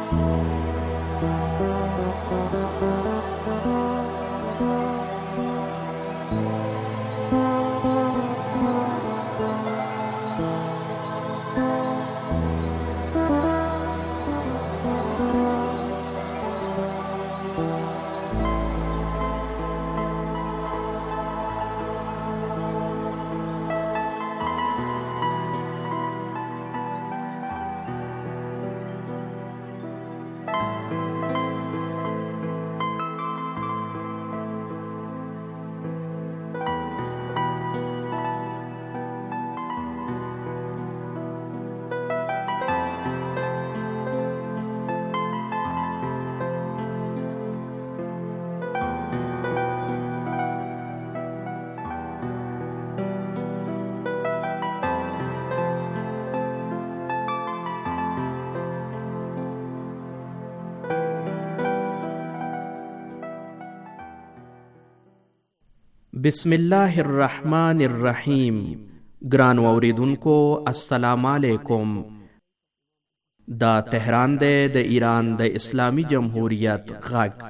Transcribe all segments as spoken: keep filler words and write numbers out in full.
بسم الله الرحمن الرحیم. ګران اوریدونکو السلام علیکم. دا تهران دی د ایران د اسلامی جمهوریت غږ.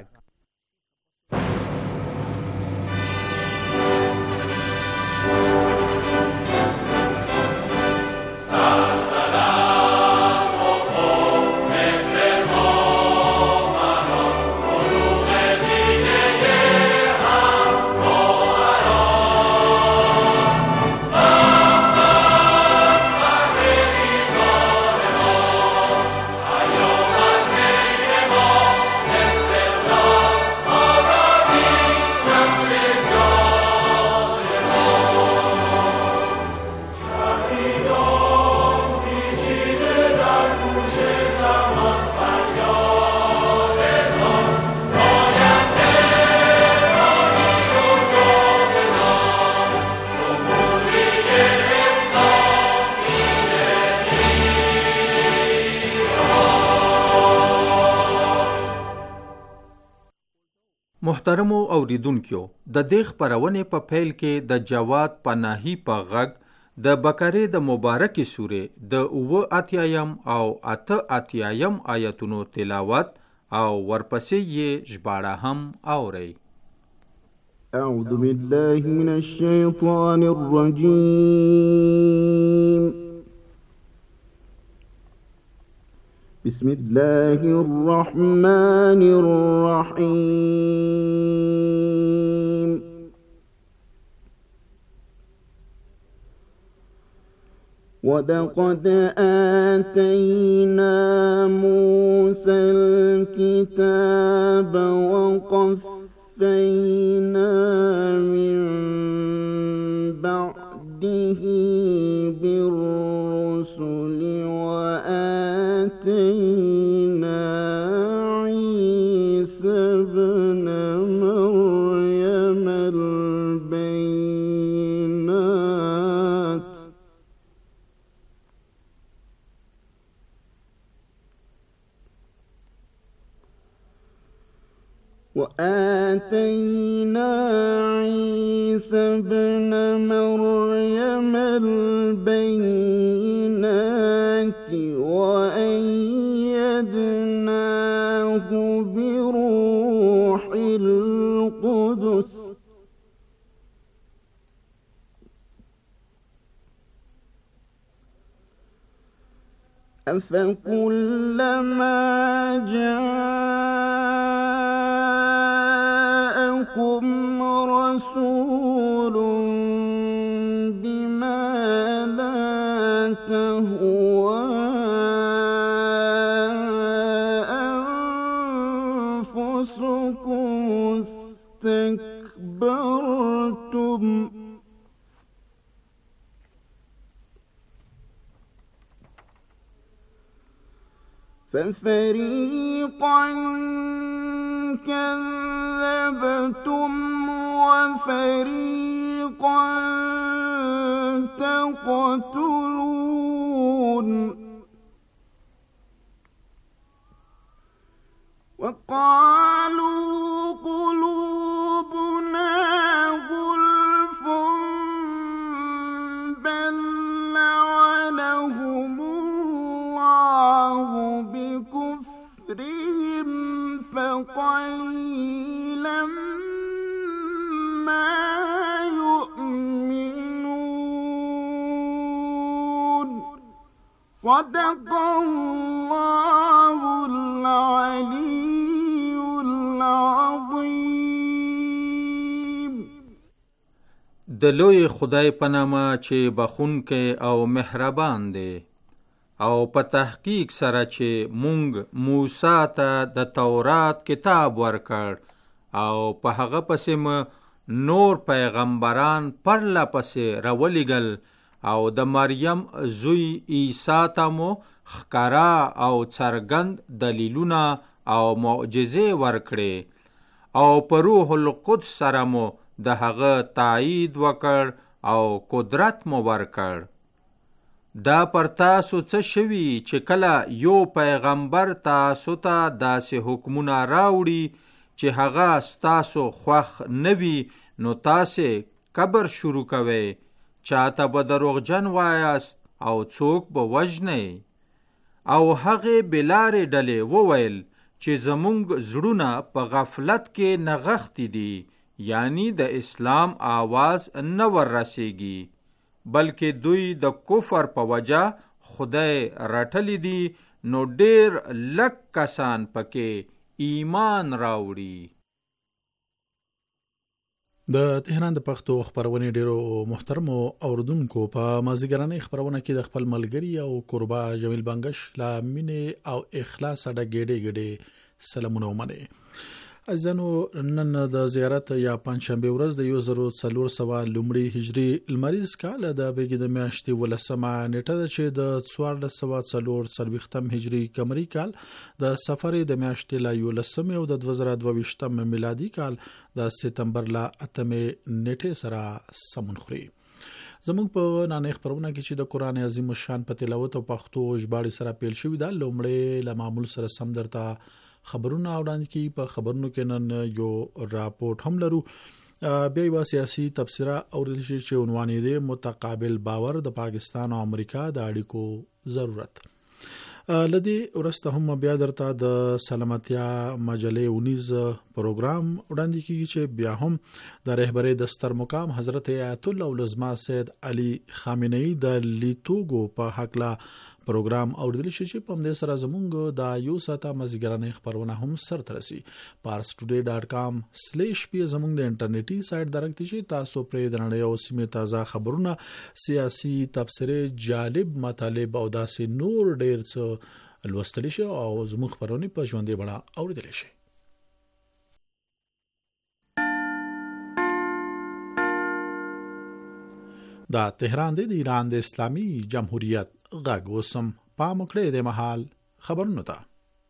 محترمو اوریدونکو، د دې خپرونې په پیل کې د جواد پناهي په غږ د بقرې د مبارکې سورې د اووه اتیایم او اته اتیایم آیتونو تلاوت او ورپسې یې ژباړه هم اورئ. اعوذ بالله من الشیطان الرجیم. بسم الله الرحمن الرحيم. ولقد آتينا موسى الكتاب وقفينا من بعده بالرسل وآتينا عيسى ابن مريم البينات وآتينا عيسى ابن مريم البينات وأيدناه بروح القدس أفكلما جاءكم رسول بما لا تهوى أنفسكم استكبرتم ففريقا كذبتم وفريقا تقتلون وقالوا قلوبنا غلف بل لعنهم الله بكفرهم قليلا ما يؤمنون صدق الله العلي العظيم. د لوی خدای په نامه چې بخونکی او مهربان دی، او په تحقیق سره چې مونږ موسی ته د تورات کتاب ورکړ او په هغه پسې م نور پیغمبران پرله پسې راولېږل، او د مریم زوی عیسی ته مو ښکاره او څرګند دلیلونه او معجزې ورکړې، او په روح القدس سره مو د هغه تایید وکړ او قدرت مو ورکړ. دا پر تاسو څه شوي چې کله یو پیغمبر تاسو ته داسې حکمونه راوړي چې هغه ستاسو خوښ نه وي، نو تاسې کبر شروع کوئ، چاته به دروغجن وایاست او څوک به وژنئ. او هغې بلارې ډلې وویل چې زمونږ زړونه په غفلت کې نغښتي دي، یعنی د اسلام آواز نه ور رسیږي، بلکې دوی د کفر په وجه خدای رټلی دي، نو ډیر لږ کسان پکې ایمان راوړي. د تهران د پښتو خبرونه ډیرو محترم اوردونکو په مازیګرانه خبرونه کې د خپل ملګری او قربا جمیل بنگش لا مینه او اخلاص اډه ګډه ګډه سلامونه ومنه. ازنو نن د زیارت یا پنځشنبه ورځ د یو زرو څلور سوه لومړي هجري لمریز کال د بیګ د میاشتې ولسمه نیټه ده چې د څوارلس سوه څلور څلوېښتم هجري قمري کال د سفر د میاشتې لا یولسمه او د دوه زره دوه ویشتم میلادي کال د سپتمبر لا اتمه نیټه سره سمون خوري. زموږ په نانې خبرونه کې چې د قران عظیم شان په تلاوت او پښتو ژباړې سره پیل شوی دا لومړی له معمول سره سم درته خبرونه وړاندې کی. په خبرونو کې نن یو راپورټ هم لرو، بیا یو سیاسي تبصره اوریدل شي چې عنوان یې متقابل باور د پاکستان او امریکا د اړیکو ضرورت. لدی ورسته هم بیا درته د سلامتیا مجلې اونیز پروګرام وړاندې کیږي چې بیا هم د رهبری دستر مقام حضرت آیت الله العظما سید علي خامنه‌ای د لیتوګو په حق لا پروګرام اوریدل شي چې په دې سره زمونږ د یو ساته مزګرانه خبرونه هم سر ترسي. پارس ټوډے ډاټ کام سلیش پی زمونږ د انټرنیټي سایت درکته چې تاسو پرې د نړۍ او سیمه تازه خبرونه، سیاسي تبصره، جالب مطالب او داسې نور ډیر څه لوستل شي او زموږ خبرونه په ژوندۍ بڼه اوریدل شي. دا تهران دی د ایران د اسلامي جمهوریت غږ وسم پام کړئ د محل خبرونه ته.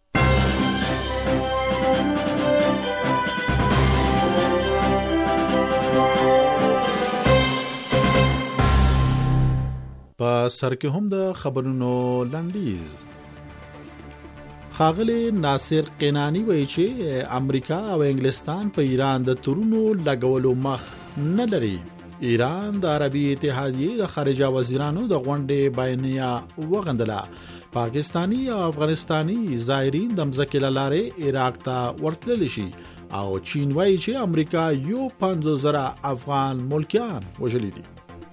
په سر کې هم د خبرونو لنډیز. ښاغلی ناصر قینانی وایي چې امریکا او انګلستان په ایران د تورونو لګولو مخ نه لري. ایران د عربي اتحادیې د خارجه وزیرانو د غونډې بیانیه وغندله. پاکستانی او افغانستانی زائرین د مځکې له لارې عراق ته ورتللی شي او چین وایي چې امریکا یو پنځوس زره افغان ملکیان وژلي دي.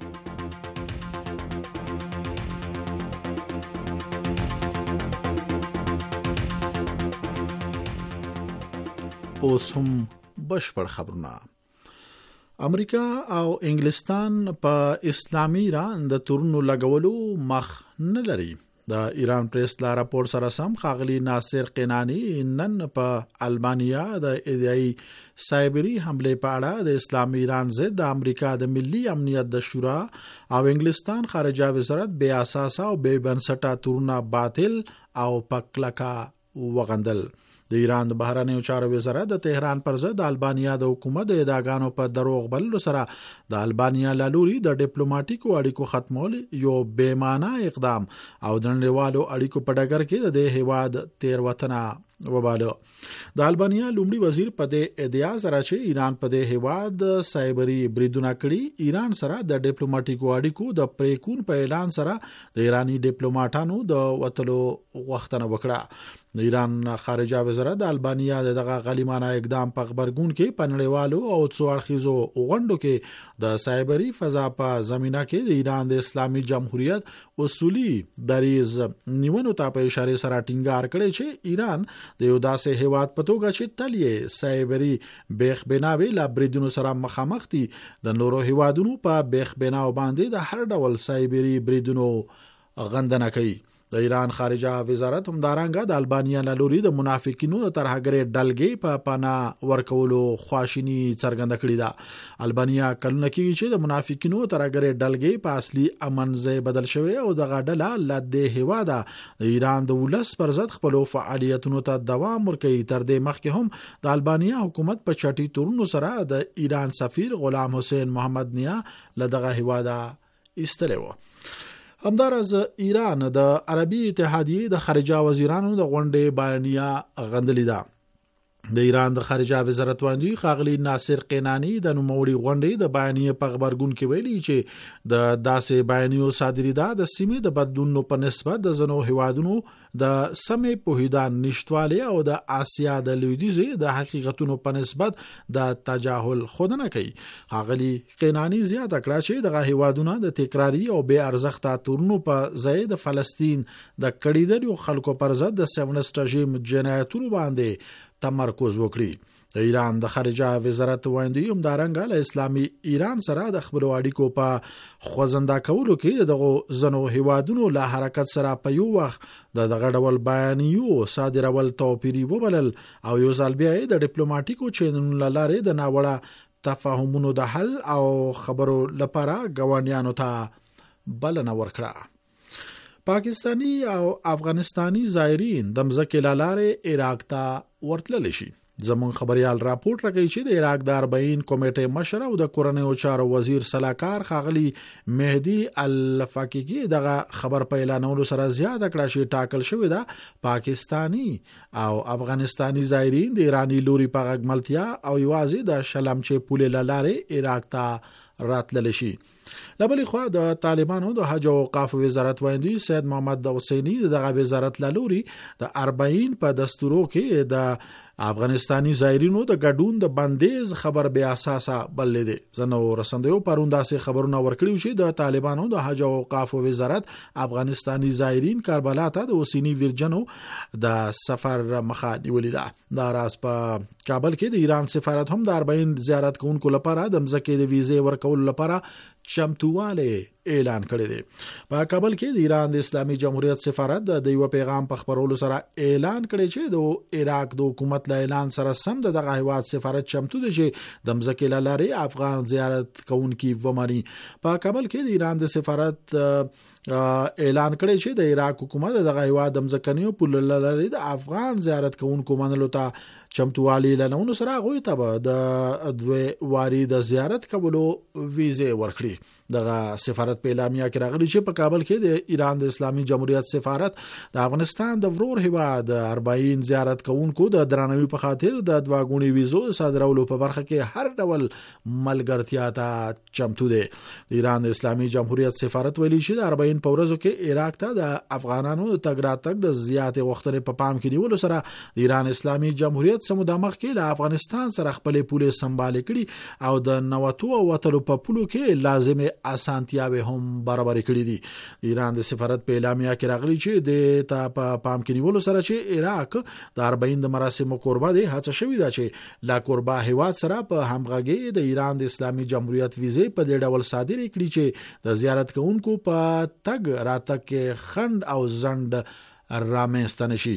اوس هم بشپړ خبرونه. امریکا او انګلستان په اسلامي ایران د تورونو لګولو مخ نه لري. د ایران پریس لا راپور سره سم ښاغلی ناصر قینانی نن په البانیا د ایدای سایبری حمله په اړه د اسلامي ایران ضد د امریکا د ملي امنیت د شورا او انګلستان خارجه وزارت بے اساس او بے بنسټه تورونه باطل او پکلکا وغندل. د ایران د بهرنیو چارو وزارت د تهران پر ضد د البانیا د حکومت د ادعاګانو په دروغ بللو سره د البانیا لالوري د ډیپلوماټیکو اړیکو ختمول یو بې معنی اقدام او د نړیوالو اړیکو په ډګر کې د هیواد تیروتنه وباله. د البانیا لومړي وزیر په دې ادعا سره چې ایران په دې هیواد سایبری بریدونه کړي، ایران سره د ډیپلوماټیکو اړیکو د پریکون په اعلان سره د ایرانی ډیپلوماټانو د وټلو غوښتنه وکړه. د ایران خارجه وزارت د البانیا دغه غلیمانه اقدام په خبرګون کې پنړیوالو او څو اړخیزو غونډو کې د سایبری فضا په زمينه کې د ایران د اسلامي جمهوریت اصولي دریز نیونو ته په اشاره سره ټینګار کړی چې ایران د یو داسې هیواد په توګه چې تلیه سایبری بیخ بناوي لا بریدونو سره مخامخ دي د نورو هیوادونو په بیخ بناو باندې د هر ډول سایبری بریدونو غندنه کوي. د ایران خارجه وزارت همدارنګه د البانیا لوري د منافقینو ترهګری ډلګي په پانا ورکولو خواشینی څرګنده کړې ده. البانیا کلونه کې چې د منافقینو ترهګری ډلګي په اصلي امنځه بدل شوی او د غډله لده هواده د ایران د ولس پر ضد خپل فعالیتونو ته دوام ورکوي. تر دې مخکې هم د البانیا حکومت په چټي تورونو سره د ایران سفیر غلام حسین محمد نیا لدغه هواده ایستلو. همدارز ایران د عربي اتحادیه د خارجه وزیرانو د غونډې بیانیه غندلې ده. د ایران د خارجه وزارت وایي خاغلی ناصر قینانی د نوموړي غونډې د بیانیه په خبرګون کې ویلي چې د داسې بیانیو صادریدا د سیمې د بدلونو په نسبت د زنو هوادونو د سمې پوهیدان نشټواله او د آسیا د لویدیزه د حقیقتونو په نسبت د تجاهل خودنه کوي. خاغلی قینانی زیاته کړه چې دغه هوادونه د تکراری او بے ارزښت تورونو په ځای د فلسطین د کډیدلو خلکو پر ضد د سیونست رژیم جنایتونو باندې تمرکز وکړي. د ایران د خارجه وزارت وایي همدارنګه له اسلامي ایران سره د خبرو اړیکو په خوځنده کولو کې دغه زنو هیوادونو له حرکت سره په یو وخت د دغه ډول بیانیو صادرول توپیری وبلل او یو ځل بیا د ډیپلوماټیکو چینلونو لارې د ناوړه تفاهمونو د حل او خبرو لپاره غوانیانو ته بلنه ورکړه. پاکستانی او افغانستانی زایرین د مزکه لارې عراق ته ورتلل شي. زمون خبريال راپورټ راکوي چې د عراق د اربعین کمیټې مشر او د کورنیو چارو وزیر صلاحکار خاغلی مهدی الفاقیقی دغه خبر په اعلانولو سره زیاته کړه چې ټاکل شوی دا پاکستانی او افغانستانی زایرین د ایرانی لوري په غږملتیا او یوازې د شلمچې پولې لارې عراق ته راتلل شي. لبلې خو د طالبانو د حج او اوقاف وزارت وایي سید محمد حسینی دغه وزارت لوري د اربعین په دستورو کې د افغانستانی زایرینو د ګډون د بندیز خبر بیا اساسه بللې دي. زنو رسندیو پرونداسې خبرونه ورکړیو چې د طالبانو د حج او اوقاف وزارت افغانستانی زایرین کاربلا ته د اوسینی ویرجنو د سفر مخه نیولې ده. دا راز په کابل کې د ایران سفارت هم د اربعین زیارت کوونکو لپاره د مزکه د ویزه ورکول لپاره چمتواله اعلان کړی دی. په کابل کې د ایران د اسلامي جمهوریت سفارت د یو پیغام په خبرولو سره اعلان کړی چې د عراق د حکومت له اعلان سره سم د دغه هیواد سفارت چمتو دی چې د مزکه لارې افغان زیارت کوونکي ومني. په کابل کې د ایران د سفارت اعلان کړی چې د عراق حکومت دغه هیواد د مزکنیو پول لارې د افغان زیارت کوونکو منلو ته چمتووالی لنونو سره غوي ته د دوی واری د زیارت کولو ویزه ورکړي. دغه سفارت په اعلامیه کې راغلی چې په کابل کې د ایران د اسلامي جمهوریت سفارت د افغانستان د ورور هیواد اربعین زیارت کوونکو د درناوي په خاطر د دواګونی ویزو صادرولو په برخه کې هر ډول ملګرتیا ته چمتو دی. د ایران د اسلامي جمهوریت سفارت ویلي چې د اربعین په ورځو کې عراق ته د افغانانو تګ راتګ د زیاتې وختونه په پام کې نیولو سره د ایران اسلامي جمهوریت سموده مخ کې له افغانستان سره خپل پولې سمبال کړي او د نوټو او وتلو په پولو کې لازمه اسانتیاوي هم برابر کړي دي. ایران د سفارت په اعلامیه کې راغلي چې د تا په پام کې نیولو سره چې عراق د اربعین د مراسمو قربا دي هڅه شوې ده چې لا قربا هیواد سره په همغږي د ایران د اسلامي جمهوریت ویزه په دې ډول صادر کړي چې د زیارت کوونکو په تګ راتګ کې خند او زند رامنځته نشي.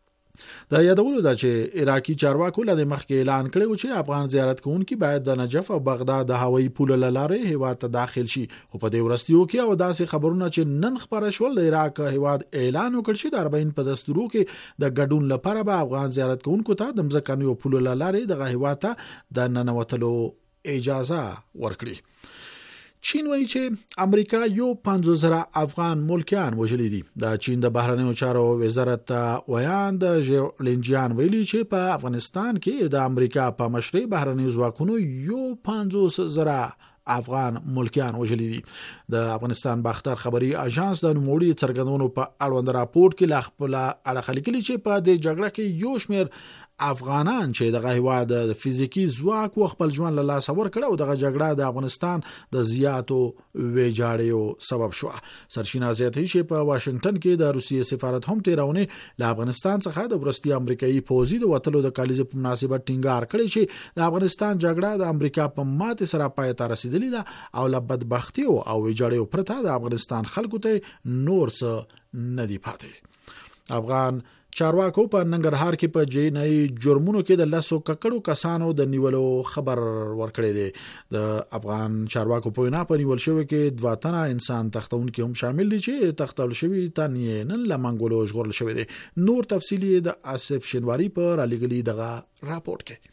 دا یادولو ده چې عراقي چارواکو له مخکې اعلان کړی چې افغان زیارت کوونکي باید د نجف او بغداد د هوایي پول لارې هیواد ته داخل شي. او په دې ورستیو کې او داسې خبرونه چې نن خبره شول د عراق هیواد اعلان وکړ چې د اربعین په دستورو کې د ګډون لپاره به افغان زیارت کوونکو ته د مځکانو پول لارې د هیواد ته د ننوتلو اجازه ورکړي. چین وایي چې امریکا یو پنځوس زره افغان ملکیان وژلي دي. د چین د بهرنیو چارو وزارت ویان د ژولنجیان ویلي چې په افغانستان کې د امریکا په مشرۍ بهرنیو ځواکونو یو پنځوس زره افغان ملکیان وژلي دي. د افغانستان باختر خبري اژانس د نوموړي څرګندونو په اړوند راپورټ کې لا خپل اړه لیکلي چې په دې جګړه کې یو شمېر افغانان چې دغه هیواد د فزیکی ځواک او خپل ژوند له لاسه ورکړ او دغه جګړه د افغانستان د زیاتو ویجاړیو سبب شو. سرچینه زیاتې چې په واشنگټن کې د روسیې سفارت هم تیرونه له افغانستان څخه د ورستي امریکایي پوځي د وټلو د کالیزې په مناسبت ټینګار کړی چې د افغانستان جګړه د امریکا په ماته سره پای ته رسیدلې ده او له بدبختی او ویجاړیو پرته د افغانستان خلکو ته نور څه نه دی پاتې. افغان چارواکو په ننګرهار کې په جنایي جرمونو کې د لاسو ککړو کسانو د نیولو خبر ورکړی دی. د افغان چارواکو په وینا په نیول شوی کې دوه تنه انسان تختونکي هم شامل دي چې تختول شوی تنه نن لمنګولو ژغورل شوی دی. نور تفصیلی د آصف شنواری په رالیګلی دغه راپورټ کې.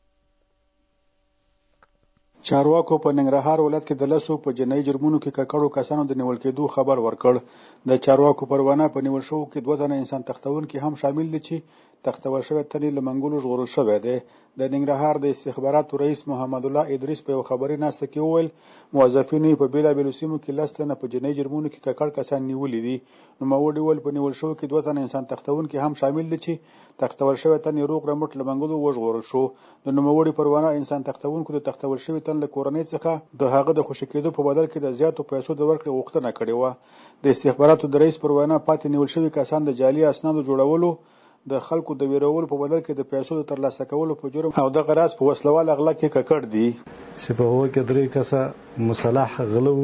چارواکو په ننګرهار ولایت کې د لاسو په جنایي جرمونو کې ککړو کسانو د نیول کېدو خبر ورکړ. د چارواکو پروانه په نیول شو کې دوه تنه انسان تختونکي هم شامل دي چې تختول شوی تنه لمنګولو ژغورل شوی دی. د ننګرهار د استخباراتو رئیس محمد الله ادریس په خبري ناسته کې وویل موظفین په بیلا بیلو سیمو کې لستنه په جنایي جرمونو کې ککړ کسان نیولې دي. نو موړي ول په نیول شو کې دوه تنه انسان تختونکي هم شامل دي چې تختول شوی تنه روغ رمټ لمنګولو وژغورل شو. د نوموړي پروانه انسان تختونکو د تختول شوی تنه له کورنۍ څخه د هغه د خوشی کېدو په بدل کې د زیاتو پیسو د ورکړې غوښتنه کړې و. د استخباراتو د رئیس پروانه پاتې نیول شوی کسان د جعلي اسنادو جوړولو د خلکو د ویرولو په بدل کې د پیسو د ترلاسه کولو په جرم او د غراس په وسلوال اغلا کې ککړ دي. سپهو کې درې کسه مصالح غلو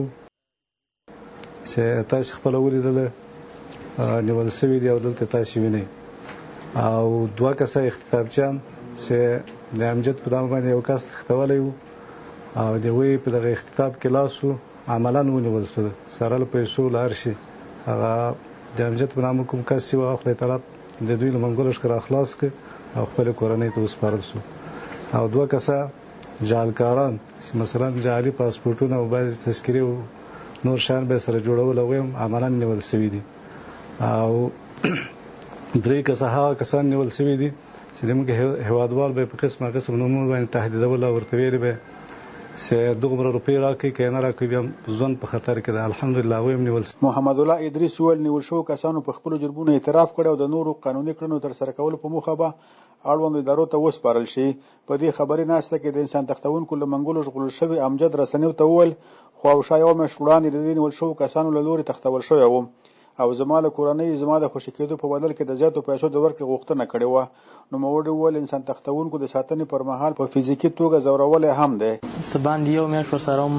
چې تاسو خپل ولیدل نیول شوی دی او دلته تاسو وینئ او دوه کسه اختتابچان چې د امجد په دامه باندې یو کس اختوالي او د وی په دغه اختتاب کې لاسو عملاً ونیول شو سره له پیسو لار شي هغه د امجد په نامه کوم کس و خپل طرف د دوی له منګول شکر اخلاص ک او خپل کورنۍ ته وسپارل شو او دوه کسه جالکاران مثلا جعلي پاسپورتونه او بعض تذکری او نور شان به سره جوړول او هم عملاً نیول شوی دي او درې کسه هغه کسان نیول شوی دي چې موږ هوادوال به په قسمه قسم نومونه باندې تهدیدول او ورته ویل به سه دغه روپی راکې کینه راکې بیا ځون په خطر کې ده. الحمدلله ویم نیول. محمد الله ادریس ول نیول شو کسانو په خپل جرمونو اعتراف کړ او د نورو قانوني کړنو تر سره کول په موخه به اړوند ادارو ته وسپارل شي. په دې خبري ناسته کې د انسان تختونکو له منګولو ژغورل شوی امجد رسنیو ته ول خو شایو مشوران د نیول شو کسانو له لوري تختول شوی و او زماله کورنۍ زماده خوشی کېدو په بدل کې د زیاتو پیسو د ورکړې غوښتنه کړې و. نو موړي ول انسان تختونکو د ساتنې پر مهال په فزیکی توګه زورول هم ده. سبان دیو مې پر سره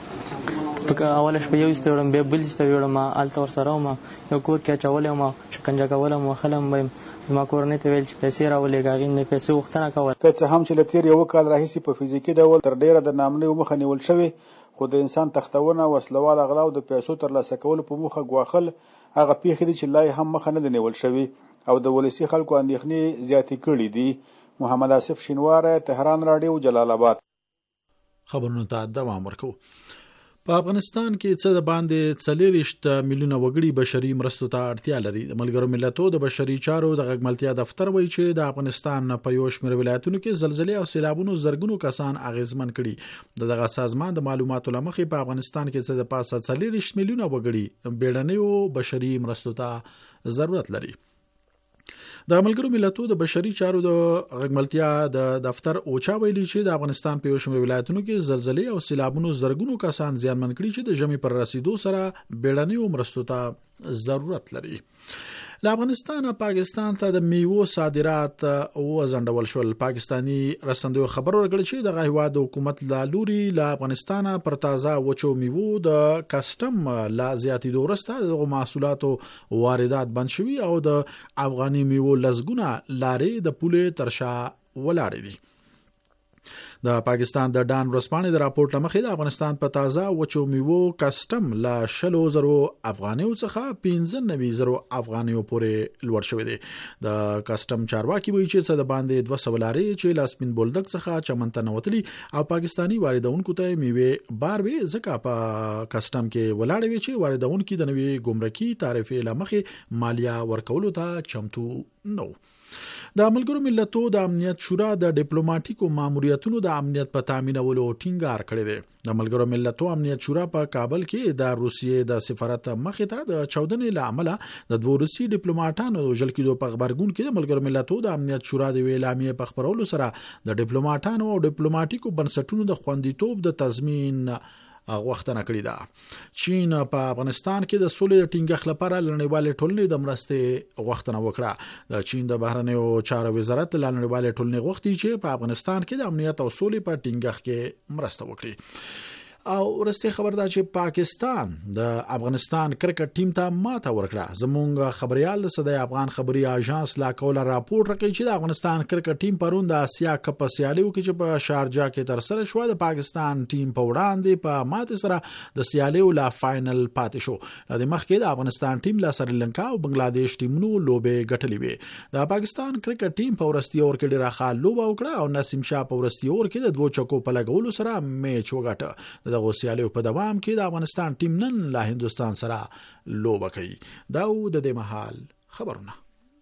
په اولش په یو استوړم به بل استوړم الته ور سره ما یو کوټ کې چولې ما شکنجه کولم وخلم بم زما کورنۍ ته ویل چې پیسې راولې غاغین نه پیسې غوښتنه کول. که څه هم چې لتیر یو کال راهیسي په فزیکی ډول تر ډیره د نامنې مخه نیول شوی خو د انسان تختونه وسلوال اغلا او د پیسو ترلاسه کول په مخه غواخل هغه پیښې دي چې لای هم مخه نه نیول شوی او د ولسی خلکو اندېښنې زیاتې کړې دي. محمد آصف شینواره، تهران رادیو، جلال آباد. خبرونه ته دوام ورکو. په افغانستان کې څه د باندې څلېرشت میلیونه وګړي بشري مرستو ته اړتیا لري. د ملګرو ملتونو د بشري چارو د غږملتیا دفتر وایي چې د افغانستان په یو شمېر ولایتونو کې زلزلې او سیلابونو زرګونو کسان اغیزمن کړي. دغه سازمان د معلوماتو لمخې په افغانستان کې څه د پاسه څلېرشت میلیونه وګړي بیړنیو بشري مرستو ته ضرورت لري. د ملګرو ملتونو د بشري چارو د غږملتیا د دفتر اوچا ویلي چې د افغانستان په یو شمېر ولایتونو کې زلزلې او سیلابونو زرګونو کسان زیانمن کړي چې د ژمي پر رسیدو سره بیړنیو مرستو ته ضرورت لري. له افغانستان پاکستان ته د میوو صادرات وزندول شول. پاکستانی رسندوی خبر ورکړ چې د هیواد حکومت له لوري له افغانستان پر تازه وچو میوو د کسټم لا زیاتې دورسته د محصولاتو واردات بند شوي او د افغاني میوو لزګونه لارې د پوله ترشا ولاړې دي. د پاکستان د ډان ورسپانې د راپورټ لمخې د افغانستان په تازه وچو میوو کسټم لا شلو زرو افغانیو څخه پنځه نوي زرو افغانیو پورې لوړ شوی دی. د کسټم چارواکي وایي چې څه د باندې دوه سوه لارې چې لاسپین بولدک څخه چمن ته نوتلي او پاکستانی واردونکو ته میوې بار وي ځکه په کسټم کې ولاړ وي چې واردونکو د نوي ګمرکي تعرفې لمخې مالیه ورکولو ته چمتو نو. د ملګرو ملتونو د امنیت شورا د ډیپلوماټیکو ماموریتونو د امنیت په تامینولو ټینګار کړی دی. د ملګرو ملتونو امنیت شورا په کابل کې د روسیې د سفارت مخې ته د چودنې لامل د دوه روسي ډیپلوماټانو وژل کېدو په خبرګون کې د ملګرو ملتونو د امنیت شورا د اعلامیې په خبرولو سره د ډیپلوماټانو او ډیپلوماټیکو بنسټونو د خوندیتوب د تضمین غوښتنه کړې ده. چین په افغانستان کې د سولې د ټینګښت لپاره لړنیوالې ټولنې د مرستې غوښتنه وکړه. د چین د بهرنیو چارو وزارت لړنیوالې ټولنې غوښتي چې په افغانستان کې د امنیت او سولې په ټینګښت کې مرسته وکړي. او ورسته خبر ده چې پاکستان د افغانستان کرکټ ټیم ته ماته ورکړه. زموږ خبريال د صدای افغان خبري اژانس لا کوله راپورټ راکړي چې د افغانستان کرکټ ټیم پرون د اسیا کپ سیالیو کې چې په شارجه کې تر سره شو د پاکستان ټیم په وړاندې په ماته سره د سیالیو لا فائنل پاتې شو. د مخکې د افغانستان ټیم لا سریلانکا او بنگلاديش ټیمونو لوبې ګټلې وي. د پاکستان کرکټ ټیم په ورستي اور کې ډیره ښه لوبه وکړه او نسیم شاه په ورستي اور کې د دوه چکو په لګولو سره میچ وګټه. د غوسیالیو په دوام کې د افغانستان ټیم نن له هندستان سره لوبه کوي. دا د دې مهال خبرونه.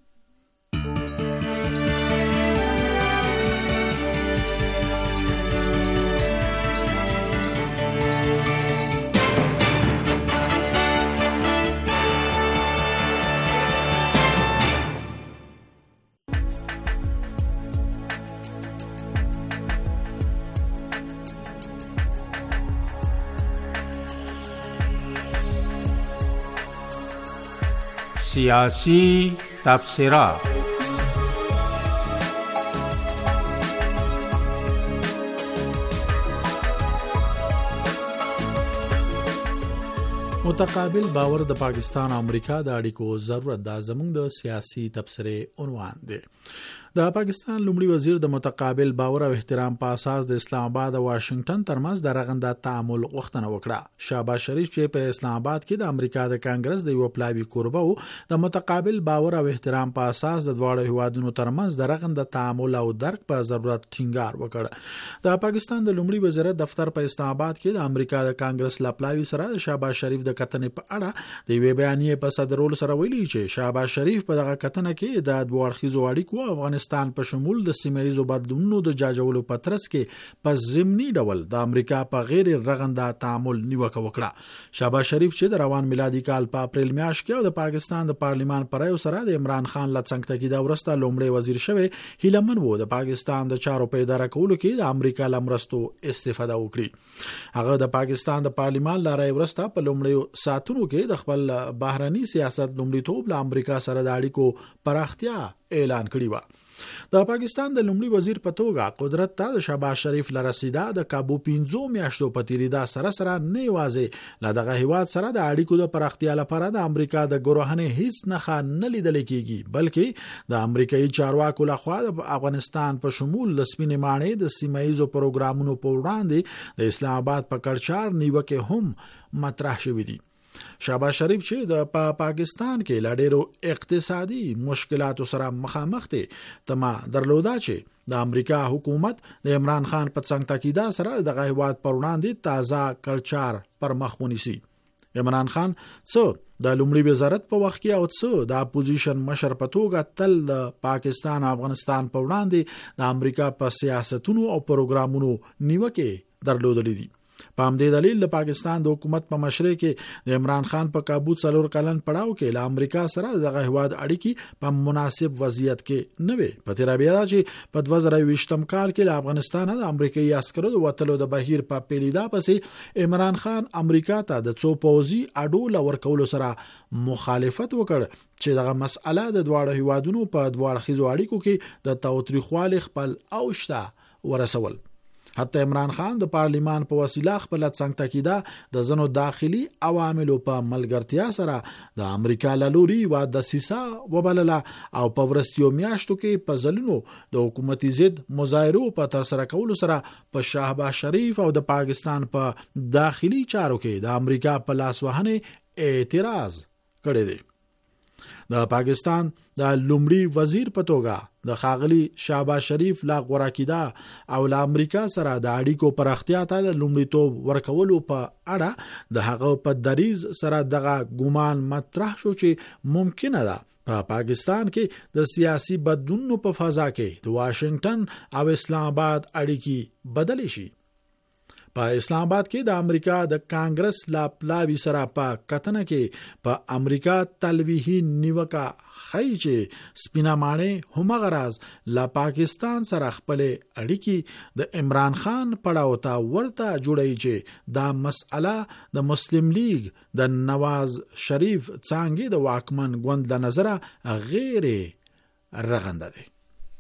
سیاسی تبصرہ. متقابل باور د پاکستان او امریکا د اړیکو ضرورت د زموږ د سیاسي تبصرې عنوان دی. د پاکستان لومړي وزیر د متقابل باور او احترام په اساس د اسلام آباد او واشنگټن ترمنځ د رغنده تعامل غوښتنه وکړه. شهباز شریف چې په اسلام آباد کې د امریکا د کانګرس د یو پلاوی کوربه وو د متقابل باور او احترام په اساس د دواړو هیوادونو ترمنځ د رغنده تعامل او درک په ضرورت ټینګار وکړ. د پاکستان د لومړي وزیر دفتر په اسلام آباد کې د امریکا د کانګرس لپلاوی سره د شهباز شریف د کتنې په اړه د وی بیانیه په صدرولو سره ویلي چې شهباز شریف په دغه کتنه کې د دوه اړخیزو اړیکو افغانستان په شمول د سیمه‌ایزو بدلونونو د جاجولو په ترڅ کې په ضمني ډول د امریکا په غیر رغنده تعامل نیوکه وکړه. شهباز شریف چې د روان میلادي کال په اپریل میاشت کې د پاکستان د پارلیمان پرایو سره د عمران خان لڅنګ ته کې دا ورسته لومړی وزیر شوی هیلمن وو د پاکستان د چارو په اداره کولو کې د امریکا لمرستو استفاده وکړي. هغه د پاکستان د پارلیمان لارای ورسته په لومړی ساتونو کې د خپل بهرني سیاست لومړیتوب له امریکا سره د اړیکو پراختیا اعلان کړی و. د پاکستان د لومړي وزیر په توګه قدرت ته د شهباز شریف لرسیدا د کابو پنځو میاشتو په تیریدا سره سره نه یوازې له دغه هیواد سره د اړیکو د پراختیا لپاره د امریکا د ګروهنې هیڅ نه نه لیدل کېږي بلکې د امریکایي چارواکو لخوا د افغانستان په شمول د سپینې ماڼۍ د سیمایزو پروګرامونو په وړاندې د اسلام آباد په کړچار نیوکه هم مطرح شوې دي. شهباز شریف چې د پا پاکستان کې لا ډېرو اقتصادي مشکلاتو سره مخامخ دي تما درلوده چې د امریکا حکومت د عمران خان په څنګ تاکیدا سره د غیواد پر وړاندې تازه کلچر پر مخ ونیسي. عمران خان څو د لومړي وزارت په وخت کې او څو د اپوزیشن مشر په توګه تل د پاکستان او افغانستان په وړاندې د امریکا په سیاستونو او پروګرامونو نیوکه درلودلې دي. په همدې دلیل د پاکستان د حکومت په مشرۍ کې د عمران خان په کابو څلور کلن پړاو کې له امریکا سره د هیواد اړیکې په مناسب وضعیت کې نه وي. په تیر بیا چې په دوه زره یوویشتم کال کې له افغانستان د امریکایي عسکرو د وټلو د بهیر په پیلیدا پسې عمران خان امریکا ته د څو پوځي اډو لور کولو سره مخالفت وکړ چې دغه مسأله د دواړو هیوادونو په دواړو خيزو اړیکو کې د تاوتریخوالي خپل اوشته ورسول. حتی عمران خان د پارلیمان په وسیله خپل څنګه تاکیده د زنو داخلي عواملو په ملګرتیا سره د امریکا لوري و د سیسا وبلله او په ورستیو میاشتو کې په ځلونو د حکومتي ضد مظاهرو په تر سره کولو سره په شهباز شریف او د پاکستان په داخلي چارو کې د امریکا په لاس وهنې اعتراض کړی دی. د پاکستان د لومړي وزیر په توګه د خاغلی شهباز شریف لا غوړه کیده او له امریکا سره د اړیکو پراختیا ته د لومړیتوب ورکولو په اړه د هغه په دریز سره دغه ګومان مطرح شو چې ممکنه ده په پا پاکستان کې د سیاسي بدلونونو په فضا کې د واشنگټن او اسلام آباد اړیکې بدلې شي. په اسلام آباد کې د امریکا د کانګرس لا پلاوی سره په کتنه کې په امریکا تلویحي نیوکا خی چې سپینا مانه هم غراز لا پاکستان سره خپل اړیکی د عمران خان پړاو ته ورته جوړی چې دا مسأله د مسلم لیگ د نواز شریف څنګه د واکمن ګوند د نظره غیر رغنده دي.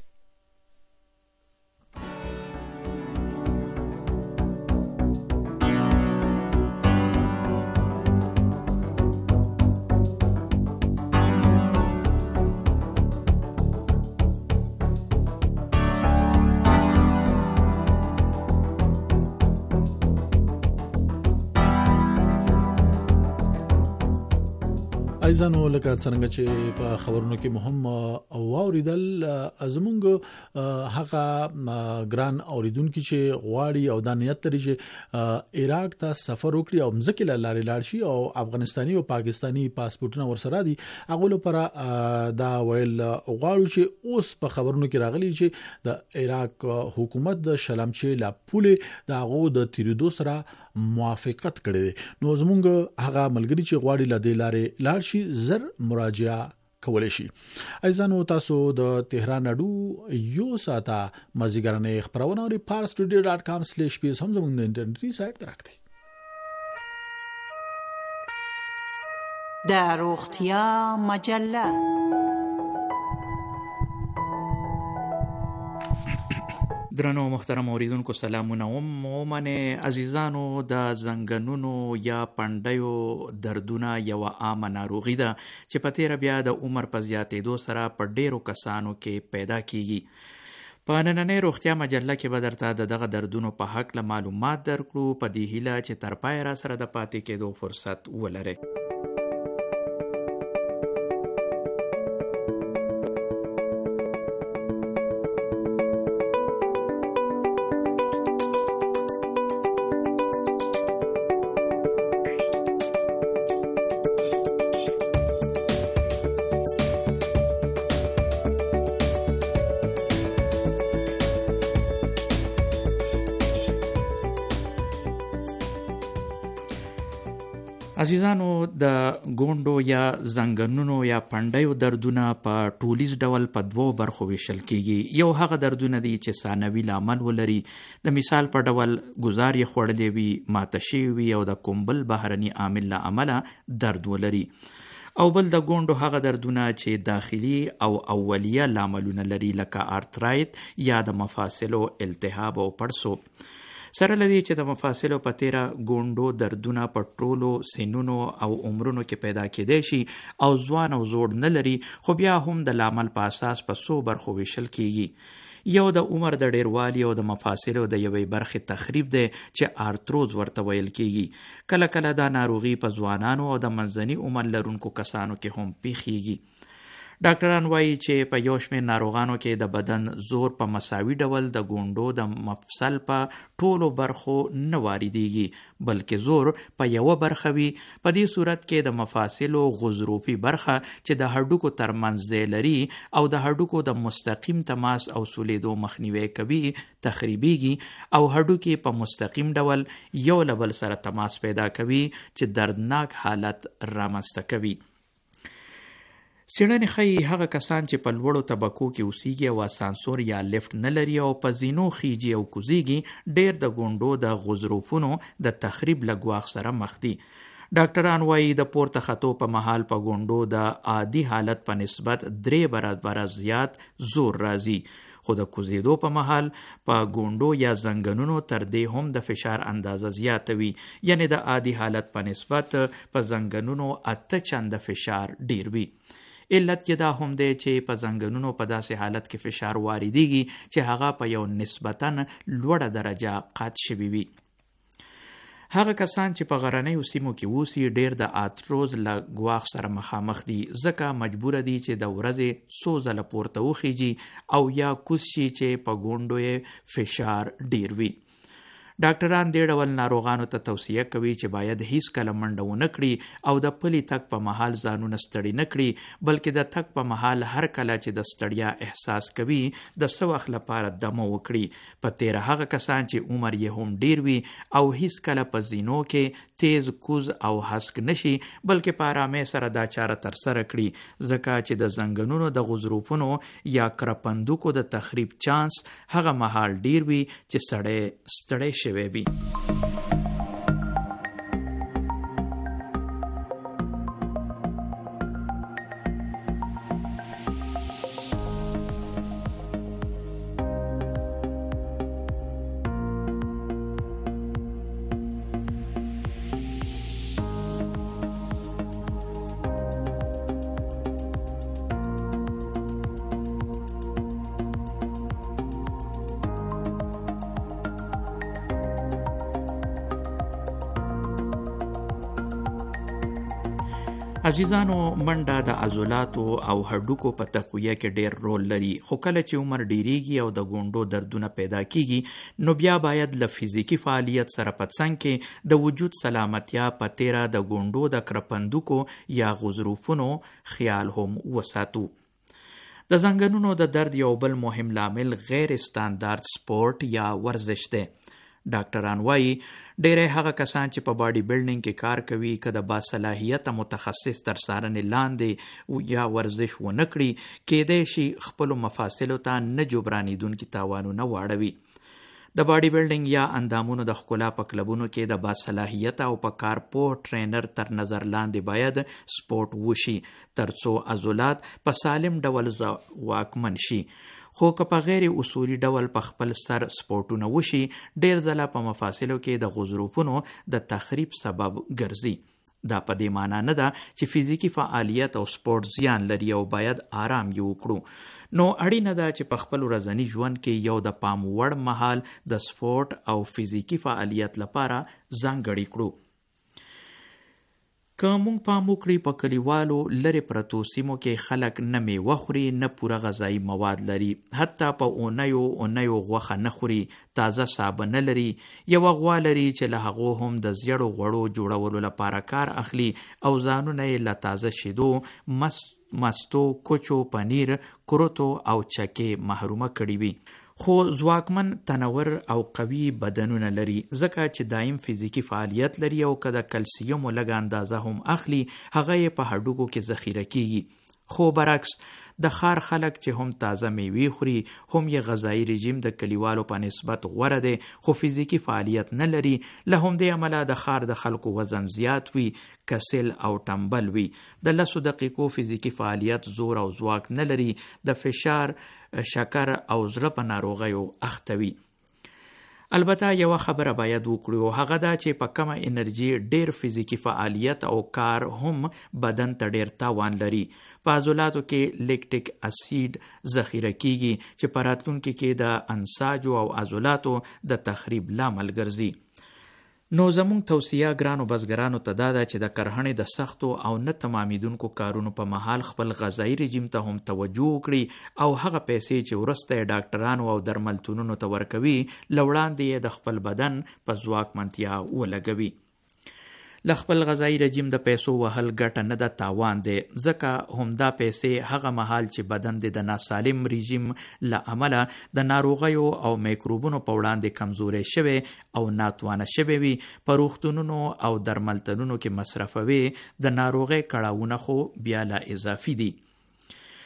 ایزانو لکه څنګه چې په خبرونو کې مهم او اوریدل ازمونږ هغه ګران اوریدونکو چې غواړي او د نیت لري چې عراق ته سفر وکړي او مزکه لاري لاړ شي او افغانستاني او پاکستاني پاسپورتونه ورسره دي هغه لپاره دا ویل غواړو چې اوس په خبرونو کې راغلي چې د عراق حکومت د شلمچې لا پوله د هغه د تیریدو سره موافقت کړي. نو زمونږ هغه ملګری چې غواړي لدې لارې لاړ شي زر مراجعه کولای شي. ایزانو تاسو د تهران اډو یو ساته مازیګرنې خبرونه او پار سټوډیو ډاټ کام سلیش پیس هم زموږ د انټرنیټي سایت راکړئ. د روغتیا مجله درنو محترم اوریدونکو سلامونه ومنه عزیزانو. د زنګنونو یا پندایو دردونه یو عامه ناروغي ده چې په تیر بیا د عمر په زیاتېدو سره په ډیرو کسانو کې پیدا کیږي. په نننۍ روغتیا مجله کې به درته د دغه دردونو په حق له معلومات درکړو په دې هیله چې تر پای را سره د پاتې کېدو فرصت ولرئ. عزیزانو د ګوندو یا زنګنونو یا پندایو دردونه په ټولیز ډول په دوو برخو ویشل کیږي. یو هغه دردونه دي چې ثانوي لامل ولري، د مثال په ډول ګزار یې خوړلې وي، ماته شوی وي او د کوم بل بهرني عامل له امله درد ولري. او بل د ګوندو هغه دردونه چې داخلي او اولیه لاملونه لري لکه آرترایت یا د مفاصلو التهاب او پړسوب. سره لدی چې د مفاصلو په تیره ګوندو دردونه په ټولو سنونو او عمرونو کې پیدا کېدای شي او ځوان او زوړ نه لري، خو بیا هم د لامل په اساس په څو برخو ویشل کېږي. یو د عمر د ډیروالي او د مفاصلو د یوې برخې تخریب دی چې آرتروز ورته ویل کېږي. کله کله دا ناروغي په ځوانانو او د منځني عمر لرونکو کسانو کې هم پیښیږي. ډاکټران وایي چې په یو شمېر ناروغانو کې د بدن زور په مساوي ډول د ګوندو د مفصل په ټولو برخو نه واردېږي، بلکې زور په یوه برخه وي. په دې صورت کې د مفاصلو غضروفي برخه چې د هډوکو ترمنځ ځای لري او د هډوکو د مستقیم تماس او سولېدو مخنیوی کوي تخریبیږي او هډوکي په مستقیم ډول یو له بل سره تماس پیدا کوي چې دردناک حالت رامنځته کوي. څېړنې ښیي هغه کسان چې په لوړو طبقو کې اوسیږي او اسانسور یا لیفټ نه لري او په زینو خیجي او کوزیږي ډېر د ګوندو د غضروفونو د تخریب له ګواښ سره مخ دي. ډاکټران وایي د پورته خطو په مهال په ګوندو د عادي حالت په نسبت درې برابره زیات زور راځي، خو د کوزیدو په مهال په ګونډو یا زنګنونو تر دې هم د فشار اندازه زیاته وي، یعنی د عادي حالت په نسبت په زنګنونو اته چنده فشار ډیر وي. علت کې دا هم دی چې په زنګنونو په داسې حالت کې فشار واردېږي چې هغه په یو نسبتاً لوړه درجه قات شوي وي. هغه کسان چې په غرنیو سیمو کې اوسي ډیر د آتروز له ګواښ سره مخامخ دي، ځکه مجبوره دي چې د ورځې څو ځله پورته وخیږي او یا کوز شي چې په ګونډو یې فشار ډیر وي. ډاکټران دې ډول ناروغانو ته توصیه کوي چې باید هیڅ کله منډه ونه کړي او د پلي تګ په مهال ځانونه ستړي نه کړي، بلکې د تګ په مهال هر کله چې د ستړیا احساس کوي د څه وخت لپاره دمه وکړي. په تیره هغه کسان چې عمر یې هم ډیر وي او هیڅ کله په زینو کې تیز کوز او هسک نشي، بلکې په آرامۍ سره دا چاره ترسره کړي، ځکه چې د زنګنونو د غضروفونو یا کرپندوکو د تخریب چانس هغه مهال ډیر وي چې سړی ستړی شي وی. عزیزانو، منډه د عضلاتو او هډوکو په تقویه کې ډیر رول لري، خو کله چې عمر ډیریږي او د ګونډو دردونه پیدا کیږي نو بیا باید له فزیکی فعالیت سره په څنګ کې د وجود سلامتیا په تیره د ګونډو د کرپندوکو یا غضروفونو خیال هم وساتو. د زنګنونو د درد یو بل مهم لامل غیر استاندارد سپورت یا ورزش دی. ډاکټران وایي ډېری هغه کسان چې په باډي بلډینګ کې کار کوي که د باصلاحیته متخصص تر څارنې لاندې یا ورزش ونه کړي، کیدای شي خپلو مفاصلو ته نه جبرانېدونکي تاوانونه واړوي. د باډي بلډینګ یا اندامونو د ښکلا په کلبونو کې د باصلاحیته او په کار پوه ټرینر تر نظر لاندې باید سپورت وشي ترڅو عضلات په سالم ډول واکمن شي. خو که په غیر اصولي ډول په خپل سر سپورټونه وشي، ډیر ځله په مفاصلو کې د غضروفونو د تخریب سبب ګرځي. دا په دې معنی نه ده چې فزیکی فعالیت او سپورت زیان لري او باید آرام یې وکړو. نو اړینه ده چې په خپل ورځني ژوند کې یو د پام وړ مهال د سپورت او فزیکی فعالیت لپاره ځانګړی کړو. که مونږ پام وکړي په کلیوالو لرې پرتو سیمو کې خلک نه میوه خوري، نه پوره غذایي مواد لري، حتی په اونیو اونیو غوښه نه خوري، تازه سابه نه لري، یوه غوا لري چې له هغو هم د زیړو غوړو جوړولو لپاره کار اخلي او ځانونه یې له تازه شیدو، مست مستو، کوچو، پنیر، کروتو او چکې محرومه کړي وي. خو ځواکمن، تنور او قوي بدنونه لري، ځکه چې دایم فزیکی فعالیت لري او که د کلسیوم لږه اندازه هم اخلي هغه یې په هډوکو کې ذخیره کیږي. خو برعکس د ښار خلک چې هم تازه میوې خوري، هم یې غذایي رژیم د کلیوالو په نسبت غوره دی، خو فزیکی فعالیت نه لري. له همدې امله د ښار د خلکو وزن زیات وي، کسل او ټمبل وي، د لسو دقیقو فزیکی فعالیت زور او ځواک نه لري، د فشار، شکر او زړه په ناروغیو اخته وي. البته یوه خبره باید وکړو، هغه دا چې په کمه انرژي ډیر فزیکی فعالیت او کار هم بدن ته ډیر تاوان لري. په عضلاتو کې لیکټیک اسید ذخیره کیږي چې په راتلونکي کې د انساجو او عضلاتو د تخریب لامل ګرځي. نو زموږ توصیه ګرانو بزګرانو ته دا ده چې د کرهڼې د سختو او نه تمامیدونکو کارونو په مهال خپل غذایي رژیم ته هم توجه وکړي او هغه پیسې چې وروسته یې ډاکټرانو او درملتونونو ته ورکوي له وړاندې یې د خپل بدن په ځواکمنتیا ولګوي. له خپل غذایي رژیم د پیسو وهل ګټه نه ده، تاوان دی، ځکه همدا پیسې هغه مهال چې بدن د ناسالم رژیم له امله د ناروغیو او میکروبونو په وړاندې کمزوری شوی او ناتوانه شوی وي، په روغتونونو او درملتونونو کې مصرفوي، د ناروغۍ کړاوونه خو بیا لا اضافي دي.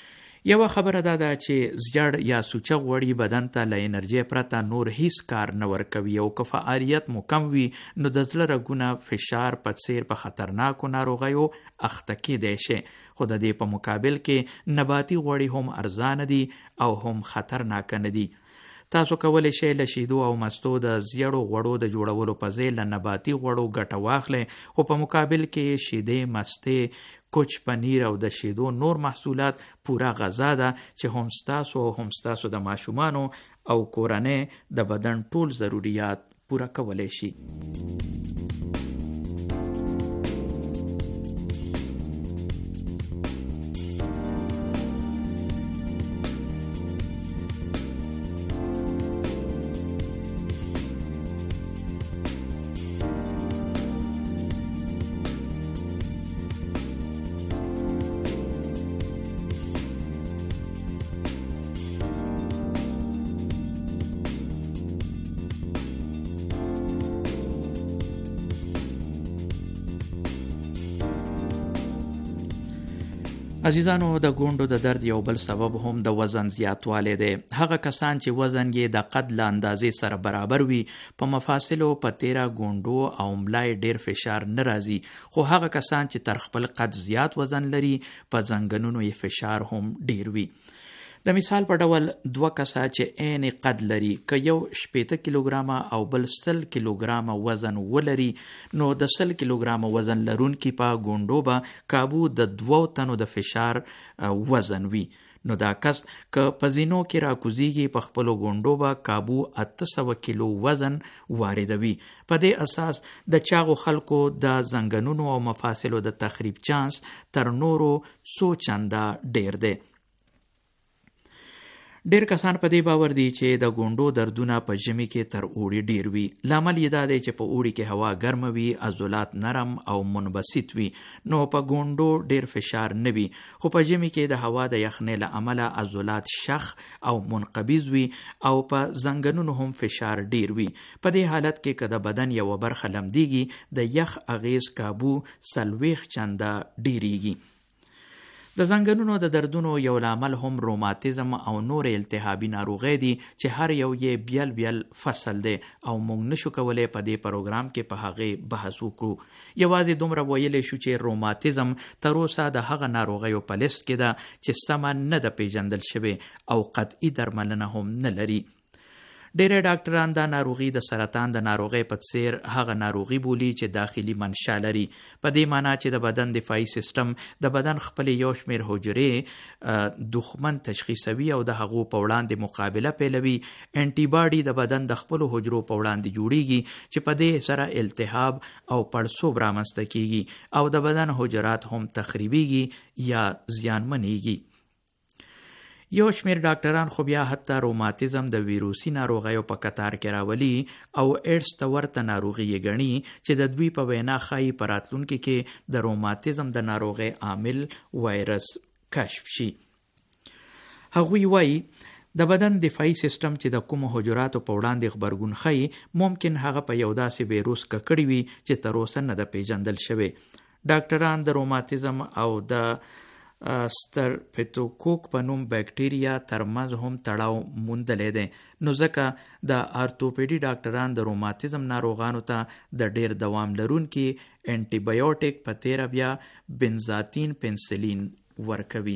یو خبره دا ده چې زیړ یا سوچه غوړي بدن ته له انرژي پرته نور هیڅ کار نه ورکوي او که فعالیت مو کم وي نو د زړه رګونه فشار په څیر په خطرناکو ناروغیو اخته کیدای شي. خو د دې په مقابل کې نباتي غوړي هم ارزانه دي او هم خطرناک نه دي. تاسو کولی شئ له شیدو او مستو د زیړو غوړو د جوړولو په ځای له نباتي غوړو ګټه واخلئ، خو په مقابل کې شیدې، مستې، کوچ، پنیر او د شیدو نور محصولات پوره غذا ده چې هم ستاسو او هم ستاسو د ماشومانو او کورنۍ د بدن ټول ضروریات پوره کولی شي. عزیزانو، د ګونډو د درد یو بل سبب هم د وزن زیاتوالی دی. هغه کسان چې وزن یې د قد له اندازې سره برابر وي په مفاصلو، په تیره ګونډو او ملای ډیر فشار نه راځي، خو هغه کسان چې تر خپل قد زیات وزن لري په زنګنونو یې فشار هم ډیر وي. د مثال په ډول دوه کسه چې عین قد لري، که یو شپېته کیلوګرامه او بل سل کیلوګرامه وزن ولري، نو د سل کیلوګرامه وزن لرونکي په ګونډو به کابو د دوو تنو د فشار وزن وي. نو دا کس که په زینو کې راکوزیږي، په خپلو ګونډو به کابو اته سوه کیلو وزن واردوي. په دې اساس د چاغو خلکو د زنګنونو او مفاصلو د تخریب چانس تر نورو څو چنده ډیر دی. ډیر کسان په دې باور دي چې د ګونډو دردونه په ژمي کې تر اوړي ډیر وي. لامل یې دا دی چې په اوړي کې هوا ګرمه وي، عضلات نرم او منبسط وي، نو په ګونډو ډیر فشار نه وي. خو په ژمي کې د هوا د یخنۍ له امله عضلات شخ او منقبض وي او په زنګنونو هم فشار ډیر وي. په دې حالت کې که د بدن یوه برخه لمدیږي، د یخ اغیز کابو څلوېښت چنده ډیریږي. د زنګنونو د دردونو یو لامل هم روماتیزم او نور التهابي ناروغۍ دي چې هر یو یې بیل بیل فصل دی او موږ نشو کولی په دې پروګرام کې په هغې بحث وکړو. یوازې دومره ویلی شو چې روماتیزم تر اوسه د هغه ناروغیو په لیست کې ده چې سمه نه ده پیژندل شوې او قطعي درملنه هم نه لري. ډیری ډاکټران دا ناروغي د سرطان د ناروغۍ په څیر هغه ناروغي بولي چې داخلي منشا لري، په دې معنی چې د بدن دفاعي سیستم د بدن خپل یو شمیر حجرې دښمن تشخیصوي او د هغو په وړاندې مقابله پیلوي. انټي باډي د بدن د خپلو حجرو په وړاندې جوړیږي چې په دې سره التهاب او پړسوب رامنځته کیږي او د بدن حجرات هم تخریبیږي یا زیانمنیږي. یو شمیر ډاکټران خو بیا حتی روماتیزم د ویروسي ناروغیو په کتار کې راولي او ایډز ته ورته ناروغي یې ګڼي چې د دوی په وینا ښایي په راتلونکي کې د روماتیزم د ناروغۍ عامل وایرس کشف شي. هغوی وایي د بدن دفاعي سیستم چې د کومو حجراتو په وړاندې غبرګون ښیي، ممکن هغه په یو داسې ویروس ککړی وي چې تر اوسه نه ده پیژندل شوی. ډاکټران د روماتیزم او د سترپټوکوک په نوم بکټریا ترمنځ هم تړاو موندلی دی. نو ځکه د ارتوپیډي ډاکټران د روماتیزم ناروغانو ته د ډیر دوام لرونکي انټي بایوټیک په تیره بیا بنزاتین پنسلین ورکوي.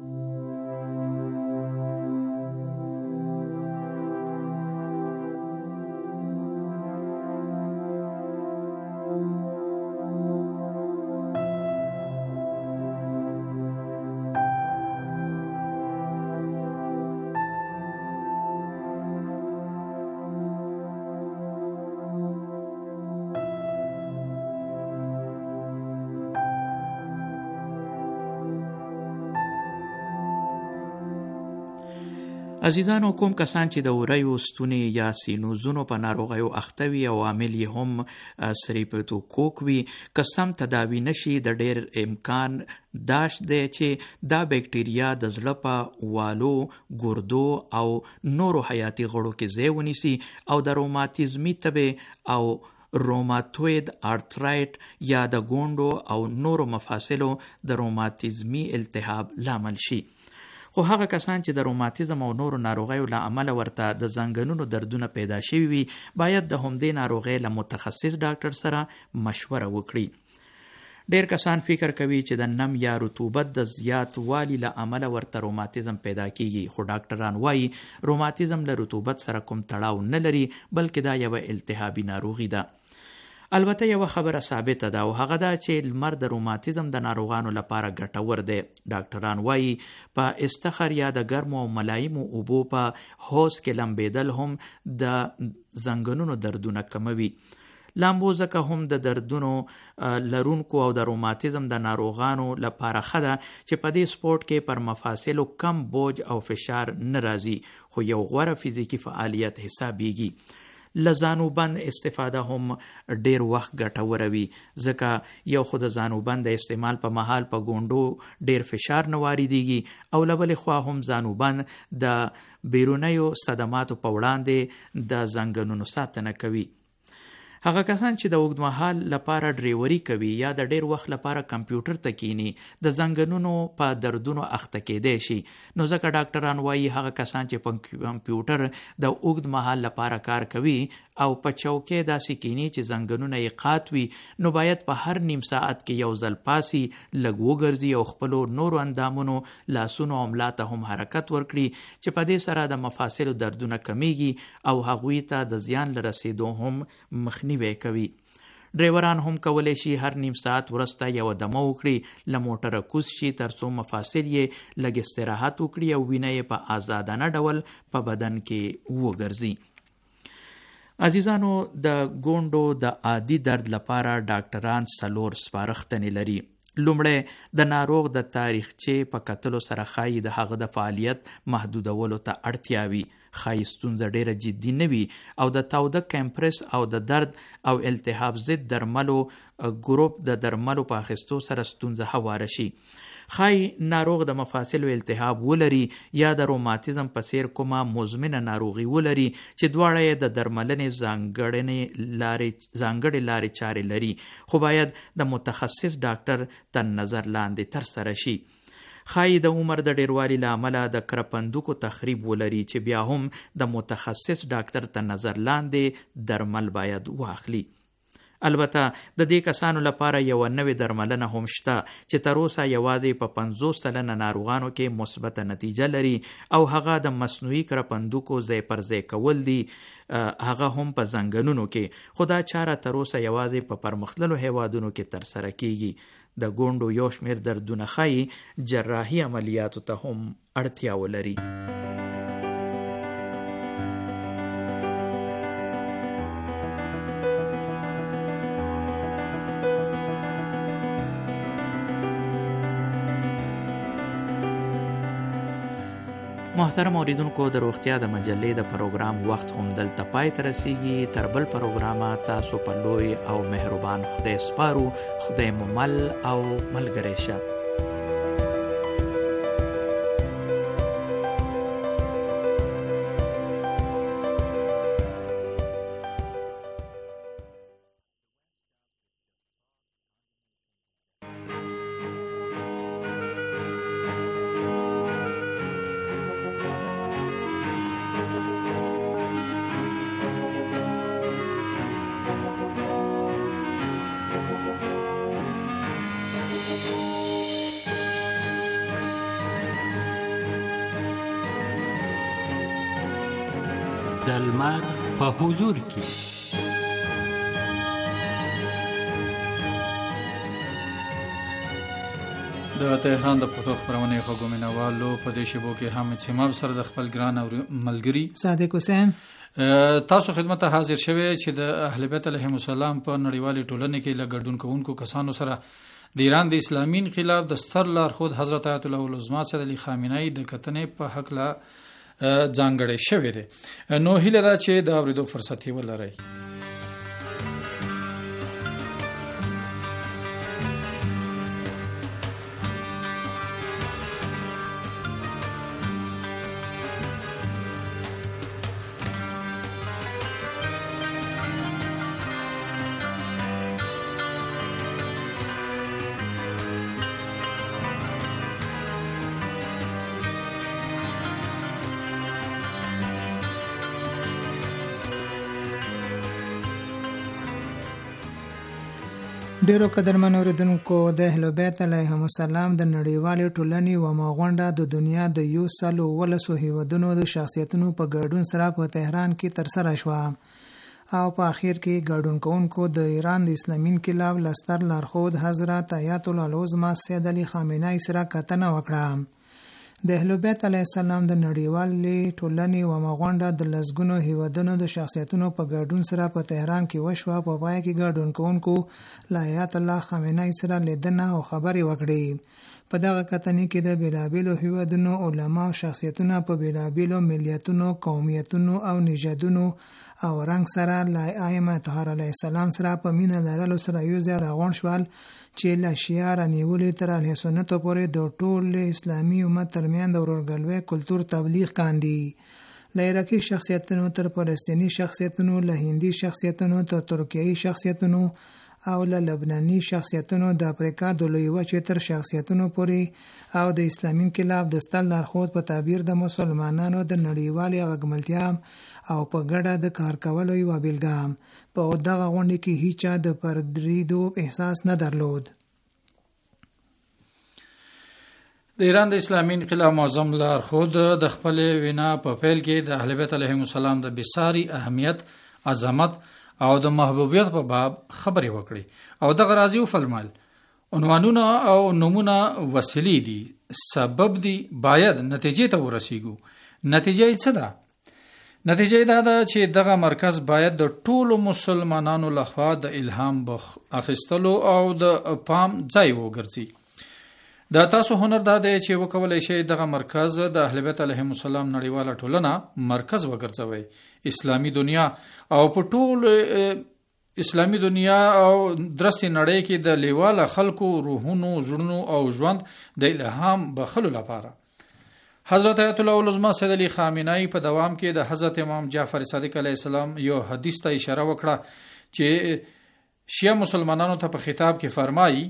عزیزانو، کوم کسان چې د وریو، ستونې یا سینوزونو په ناروغیو اخته وي او عامل یې هم سریپټوکوک وي، که سم تداوي نشي، د ډیر امکان داش دی چې دا بکټریا د زړه په والو، ګردو او نورو حیاتي غړو کې ځای ونیسي او د روماتیزمي تبې او روماتوید آرترایټ یا د ګونډو او نورو مفاصلو د روماتیزمي التهاب لامل شي. خو هغه کسان چې د روماتیزم او نورو ناروغیو له امله ورته د زنګنونو دردونه پیدا شوي وي باید د همدې ناروغۍ له متخصص ډاکټر سره مشوره وکړي. ډیر کسان فکر کوي چې د نم یا رطوبت د زیات والی له امله ورته روماتیزم پیدا کیږي، خو ډاکټران وایي روماتیزم له رطوبت سره کوم تړاو نه لري بلکې دا یوه التهابي ناروغي ده. البته یوه خبره ثابته ده او هغه دا چې لمر د روماتیزم د ناروغانو لپاره ګټور دی. ډاکټران وایي په استخر یا د ګرمو او ملایمو اوبو په حوض کې لمبېدل هم د زنګنونو دردونه کموي. لامبو ځکه هم د دردونو لرونکو او د روماتیزم د ناروغانو لپاره ښه ده چې په دې سپورت کې پر مفاصلو کم بوج او فشار نه راځي، خو یو غوره فزیکي فعالیت حسابیږي. له زانوبند استفاده هم ډیر وخت ګټوره وي ځکه یو خو د زانوبند د استعمال په مهال په ګونډو ډیر فشار نه واردېږي او له بلې خوا هم زانوبند د بیرونیو صدماتو په وړاندې د زنګنونو ساتنه کوي. هغه کسان چې د اوږدمهال لپاره ډریوري کوي یا د ډیر وخت لپاره کمپیوټر ته کینی د زنګنونو په دردونو اخته کېدای شي، نو ځکه ډاکټران وایي هغه کسان چې په کمپیوټر د اوږدمهال لپاره کار کوي او په چوکۍ داسې کینی چې زنګنونه یې قات وي نو باید په هر نیم ساعت کې یو ځل پاسي، لږ وګرځي او خپلو نورو اندامونو لاسونو او ملا ته هم حرکت ورکړي چې په دې سره د مفاصلو دردونه کمیږي او هغوی ته د زیان له رسېدو هم مخنیوی کوي. ډریوران هم کولی شي هر نیم ساعت وروسته یو دمه وکړي، له موټره کوز شي ترڅو مفاصل یې لږ استراحت وکړي او وینه یې په آزادانه ډول په بدن کې وګرځي. عزیزانو، د ګونډو د عادي درد لپاره ډاکټران څلور سپارښتنې لري. لومړی د ناروغ د تاریخچې په کتلو سره ښایي د هغه د فعالیت محدودولو ته اړتیا وي، ښایي ستونزه ډیره جدي نه وي او د تاوده کمپرس او د درد او التهاب ضد درملو ګروپ د درملو په اخیستو سره ستونزه هواره شي. ښایي ناروغ د مفاصلو التهاب ولري یا د روماتیزم په څیر کومه مزمنه ناروغي ولري چې دواړه یې د درملنې ځانګړې لارې ځانګړې لارې چارې لري، خو باید د متخصص ډاکټر تر نظر لاندې ترسره شي. ښایي د عمر د ډیروالي له امله د کرپندوکو تخریب ولري چې بیا هم د متخصص ډاکټر تر نظر لاندې درمل باید واخلي. البته د دې کسانو لپاره یو نوې درملنه هم شته چې تر اوسه یوازې په پنځوس سلنه ناروغانو کې مثبته نتیجه لري او هغه د مصنوعي کرپندوکو ځای پر ځای کول دي، هغه هم په زنګنونو کې، خو دا چاره تر اوسه یوازې په پرمختللو هیوادونو کې ترسره کیږي. د ګونډو یو شمېر دردونه ښایي جراحي عملیاتو ته هم اړتیا ولري. محترم اوریدونکو، د روغتیا د مجلې د پروګرام وخت هم دلته پای ته رسیږي. تر بل پروګرامه تاسو په لوی او مهربان خدای سپارو. خدای مو مل او ملګری شه. د لمر په حضور کې د تهران د پښتو خبرونه غوږ مینوالو په دې شیبو کې حامد سیماب سره د خپل ګران او ملګری صادق حسین تاسو خدمت ته حاضر شوی چې د اهل بیت علیهم السلام په نړیوالې ټولنې کې له ګډون کوونکو کسانو سره د ایران د اسلامي انقلاب د ستر لارښود حضرت آیت الله العظما سید علي خامنه‌ای د کتنې په حق لا ځانګړی شوی دی. نو هیله ده چې د اورېدو فرصت یې ولرئ. ډیرو قدرمن اوریدونکو د اهل بیت علیهم السلام د نړیوالې ټولنې و ماغونډه د دنیا د یو سل ولسو هیوادونو د شخصیتونو په ګډون سره په تهران کې ترسره شوه او په اخر کې ګډون کوونکو د ایران د اسلامي انقلاب لستر لارښود حضرت آیت الله العظمى سید علي خامنه‌ای سره کتنه وکړه. د اهل بیت علیه السلام د نړیوالې ټولنې و ماغونډه د لسګونو هیوادونو د شخصیتونو په ګډون سره په تهران کې وشوه. په پای کې ګډون کوونکو له آیت الله خامنه‌ای سره لیدنه او خبرې وکړې. په دغه کتنې کې د بیلابیلو هیوادونو علما او شخصیتونه په بیلابیلو ملیتونو، قومیتونو او نژادونو او رنګ سره له ائمه طاهر علیه السلام سره په مینه لرلو سره یو ځای راغونډ شول چې له شیعه رانیولې تر اهل سنتو پورې د ټول اسلامي امت ترمنځ د ورورګلوۍ کلتور تبلیغ کاندي. له عراقي شخصیتونو تر فلسطینی شخصیتونو، له هندي شخصیتونو تر ترکیه‌ای شخصیتونو او له لبناني شخصیتونو، د افریقا د لوی وچې تر شخصیتونو پورې او د اسلامي انقلاب د ستر لارښود په تعبیر د مسلمانانو د نړیوالې غږملتیا او په ګډه د کار کولو یوه بیلګه. په دغه غونډه کې هیچا د پردریدو احساس نه درلود. د ایران د اسلامي انقلاب معظم لارښود د خپل وینا په پیل کې د اهل بیت علیهم السلام د بساري اهمیت، عظمت او د محبوبیت په باب خبرې وکړي او دغه راځي وفرمایل عنوانونه او نمونه وسیلې دي، سبب دي، باید نتیجې ته ورسیږو. نتیجه یې څه ده؟ نتیجه دا ده چې دغه مرکز باید د ټولو مسلمانانو لخوا د الهام بخ اخیستلو او د پام ځای وګرځي. دا تاسو هنر دا دی چې وکولای شئ دغه مرکز د اهل بیت علیهم السلام نړیواله ټولنه مرکز وګرځوي. اسلامی دنیا او په ټول اسلامی دنیا او درسي نړۍ کې د لیواله خلکو روحونو، زړونو او ژوند د الهام بخلو لپاره حضرت آیت الله العظمى سید علي خامنه‌ای په دوام کې د حضرت امام جعفر صادق علیه السلام یو حدیث ته اشاره وکړه چې شیعه مسلمانانو ته په خطاب کې فرمایي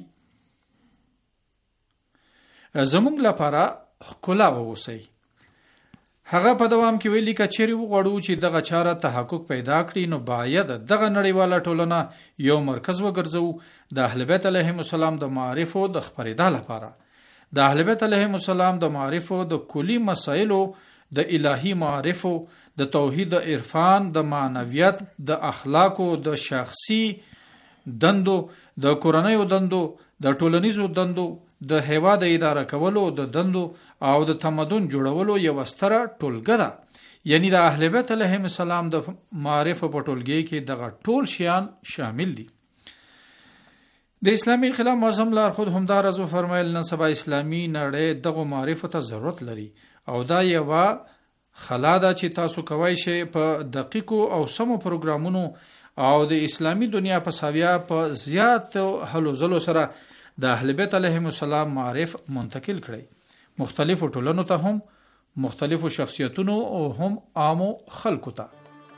زمونږ لپاره ښکلا واوسئ. هغه په دوام کې ویلي که چیرې وغواړو چې دغه چاره تحقق پیدا کړي نو باید دغه نړیواله ټولنه یو مرکز وګرځو د اهل بیت علیهم السلام د معارفو د خپرېدا لپاره. د اهل بیت علیهم السلام د معارفو د کلی مسایلو، د الهی معارفو، د توحید، د عرفان، د معنویت، د اخلاقو، د شخصي دندو، د کورنیو دندو، د ټولنیزو دندو، د هیواد اداره کولو د دندو او د تمدن جوړولو یو ستره ټولګه ده. یعنی د اهل بیت علیهم السلام د معارف په ټولګي کې دغه ټول شیان شامل دي. د اسلامي انقلاب معظم لارښود همدا راز فرمایل نن سبا اسلامي نړۍ دغه معارف ته ضرورت لري او دا یو خلا ده چې تاسو کوی شئ په دقیقو او سمو پروګرامونو او د اسلامي دنیا په ساویا په زیات هلو ځلو سره د اهل بیت علیهم السلام معارف منتقل کړئ مختلفو ټولنو ته هم، مختلفو شخصیتونو او هم عامو خلکو ته.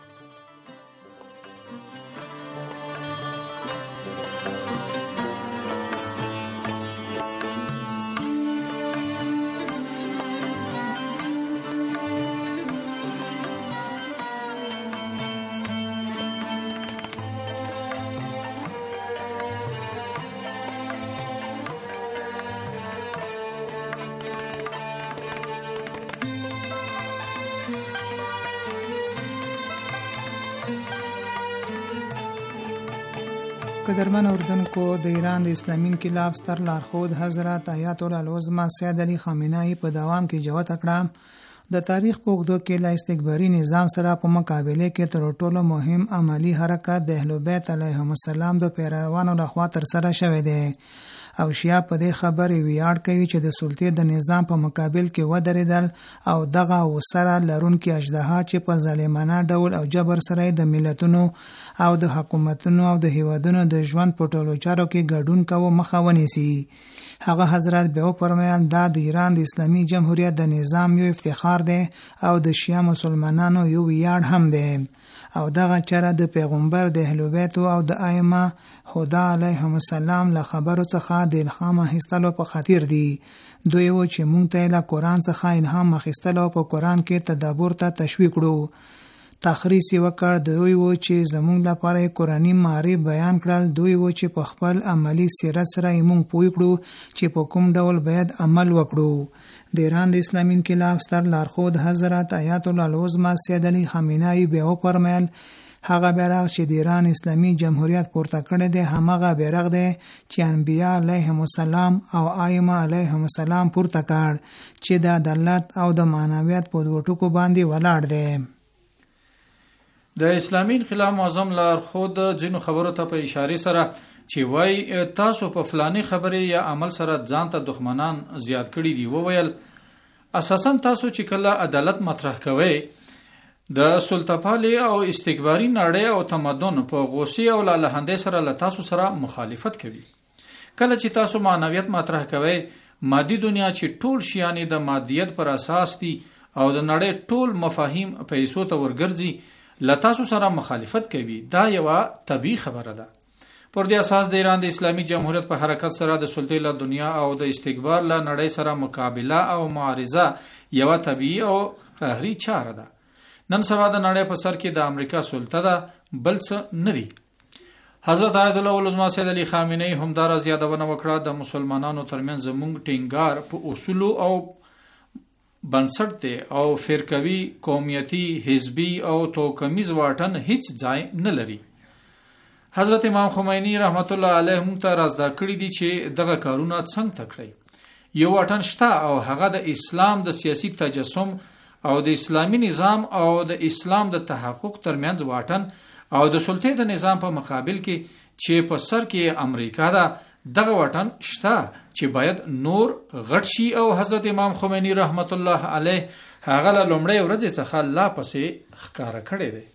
قدرمن اوردونکو، د ایران د اسلامي انقلاب ستر لارښود حضرت آیت الله العظمى سید علي خامنه‌ای په دوام کې جوته کړه د تاریخ په اوږدو کې له استکباري نظام سره په مقابله کې تر ټولو مهم عملی حرکت د اهل بیت علیهم السلام د پیروانو لخوا ترسره شوی دی او شیعه په دې خبرې ویاړ کوي چې د سلطې د نظام په مقابل کې ودرېدل او دغه وسره لرونکي اژدها چې په ظالمانه ډول او جبر سره د ملتونو او د حکومتونو او د هیوادونو د ژوند په ټولو چارو کې ګډون کوو مخه ونیسي. هغه حضرت به وفرمایل دا د ایران د اسلامي جمهوریت د نظام یو افتخار دی او د شیعه مسلمانانو یو ویاړ هم دی او دغه چاره د پیغمبر د اهل بیت او د ائمه خدا علیهم السلام له خبرو څخه د الهام اخیستلو په خاطر دي. دوی و چې مونږ ته له قرآن څخه الهام اخیستلو په قرآن کې تدبر ته تشویق کړو. تخریص وکړ. دوی و چې زموږ لپاره قرآني معارف بیان کړل. دوی و چې په خپل عملی سیرت سره موږ پوه کړو چې په کوم ډول باید عمل وکړو. د ایران د اسلامي انقلاب ستر لارښود حضرت آیت الله العظمى سید علی خامنه‌ای بیا وفرمایل هغه بیرغ چې د ایران اسلامي جمهوریت پورته کړی دی همغه بیرغ دی چې انبیاء علیهم السلام او ائمه علیهم السلام پورته کړ چې د عدالت او د معنویت په دوه ټکو باندې ولاړ دی. د اسلامي انقلاب معظم لارښود ځینو خبرو ته په اشاره سره چې وای تاسو په فلانی خبره یا عمل سره ځان ته دښمنان زیات کړي دي وویل اساسا تاسو چې کله عدالت مطرح کوئ د سلطپالي او استکباري نړۍ او تمدن په غوسی او لالهندې سره له تاسو سره مخالفت کوي. کله چې تاسو معنویت مطرح کوئ مادي دنیا چې ټول شیان د مادیت پر اساس دي او د نړۍ ټول مفاهیم پیسو ته ورګرځي له تاسو سره مخالفت کوي. دا یو طبيعي خبره ده. پر دې اساس د ایران د اسلامي جمهوریت په حرکت سره د سلطې له دنیا او د استکبار له نړۍ سره مقابله او معارضه یو طبيعي او قهري چاره ده. نن سبا د نړۍ په سر کې د امریکا سلطه ده بل څه نه دي. حضرت آیت الله العظمى سید علی خامنه‌ای هم دا زیادونه وکړه د مسلمانانو ترمنځ زموږ ټینګار په اصول او بنسټ دی او فرقوي قومیتي حزبي او توکمیز واټن هیڅ ځای نه لري. حضرت امام خمینی رحمت الله علیه هم ته رازدا کړی دي چې دغه کارونه څنګه تکړي. یو واټن شته او هغه د اسلام د سیاسي تجسم او د اسلامي نظام او د اسلام د تحقق ترمنځ واټن او د سلطې د نظام په مقابل کې چې په سر کې امریکا ده دغه واټن شته چې باید نور غټ شي او حضرت امام خمینی رحمت الله علیه هغه له لومړۍ ورځې څخه لا پسې ښکارا کړی دی.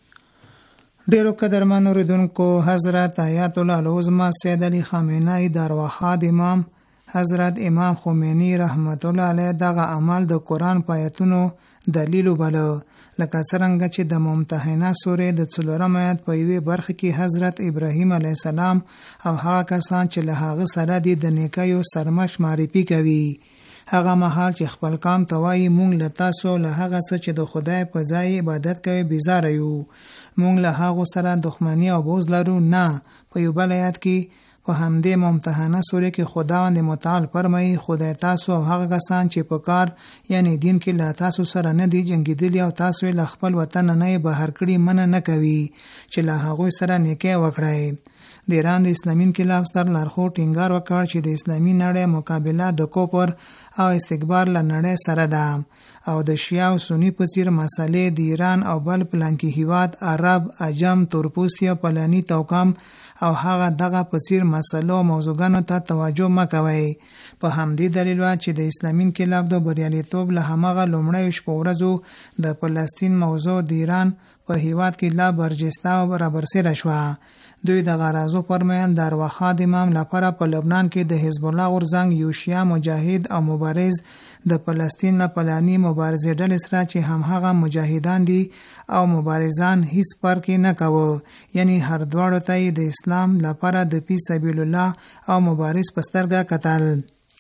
ډیرو قدرمن اوریدونکو حضرت آیت الله العظمى سید علی خامنه‌ای د ارواحات امام حضرت امام خمینی رحمت الله علیه دغه عمل د قرآن پایتونو دلیل وباله لکه څنګه چې د ممتحنه سورې د څلورم آیت په یوې برخه کې حضرت ابراهیم علیه السلام او هغه کسان چې له هغه سره د نیکیو سرمش معرفي کوي هغه مهال چې خپل کام توای مونږ له تاسو له هغه څه چې د خدای په ځای عبادت کوي بیزار یو مونږ له هغه سره دښمنی او بغض لرو نه. په یو بل آیت کې په همدې ممتحنه سورې کې خداوند متعال فرمایي خدای تاسو او هغه کسان چې په کار یعنی دین کې له تاسو سره نه دي جنگیدلی او تاسو له خپل وطن نه بهر کړي منه نه کوي چې له هغه سره نیکي وکړي. د ایران د اسلامي انقلاب ستر لارښود ټینګار وکړ چې د اسلامي نړۍ مقابله د کوپر او استکبار له نړۍ سره ده او د شیعه او سنی په څیر مسالې د ایران او بل پلانکی هیواد عرب عجم تورپوستی او پلانی توکم او هغه دغه په څیر مسلو موضوعګانو ته توجه مکوي. په همدې دلیل و چې د اسلامي انقلاب د بریالیتوب له همغه لومړی شپه ورځو د فلسطین موضوع د ایران په هیواد کې لا برجسته او برابرسره شوه. دوی د غرازو فرمایان د ارواحات امام لپاره په لبنان کې د حزب الله غورځنګ یو شیعه مجاهد او مبارز د فلسطین نه پلانی مبارزې ډلې سره چې هم هغه مجاهدان دي او مبارزان هیڅ فرق نه کاوه یعنی هر دواړو ته د اسلام لپاره د فی سبیل الله او مبارز پسترګه کتل.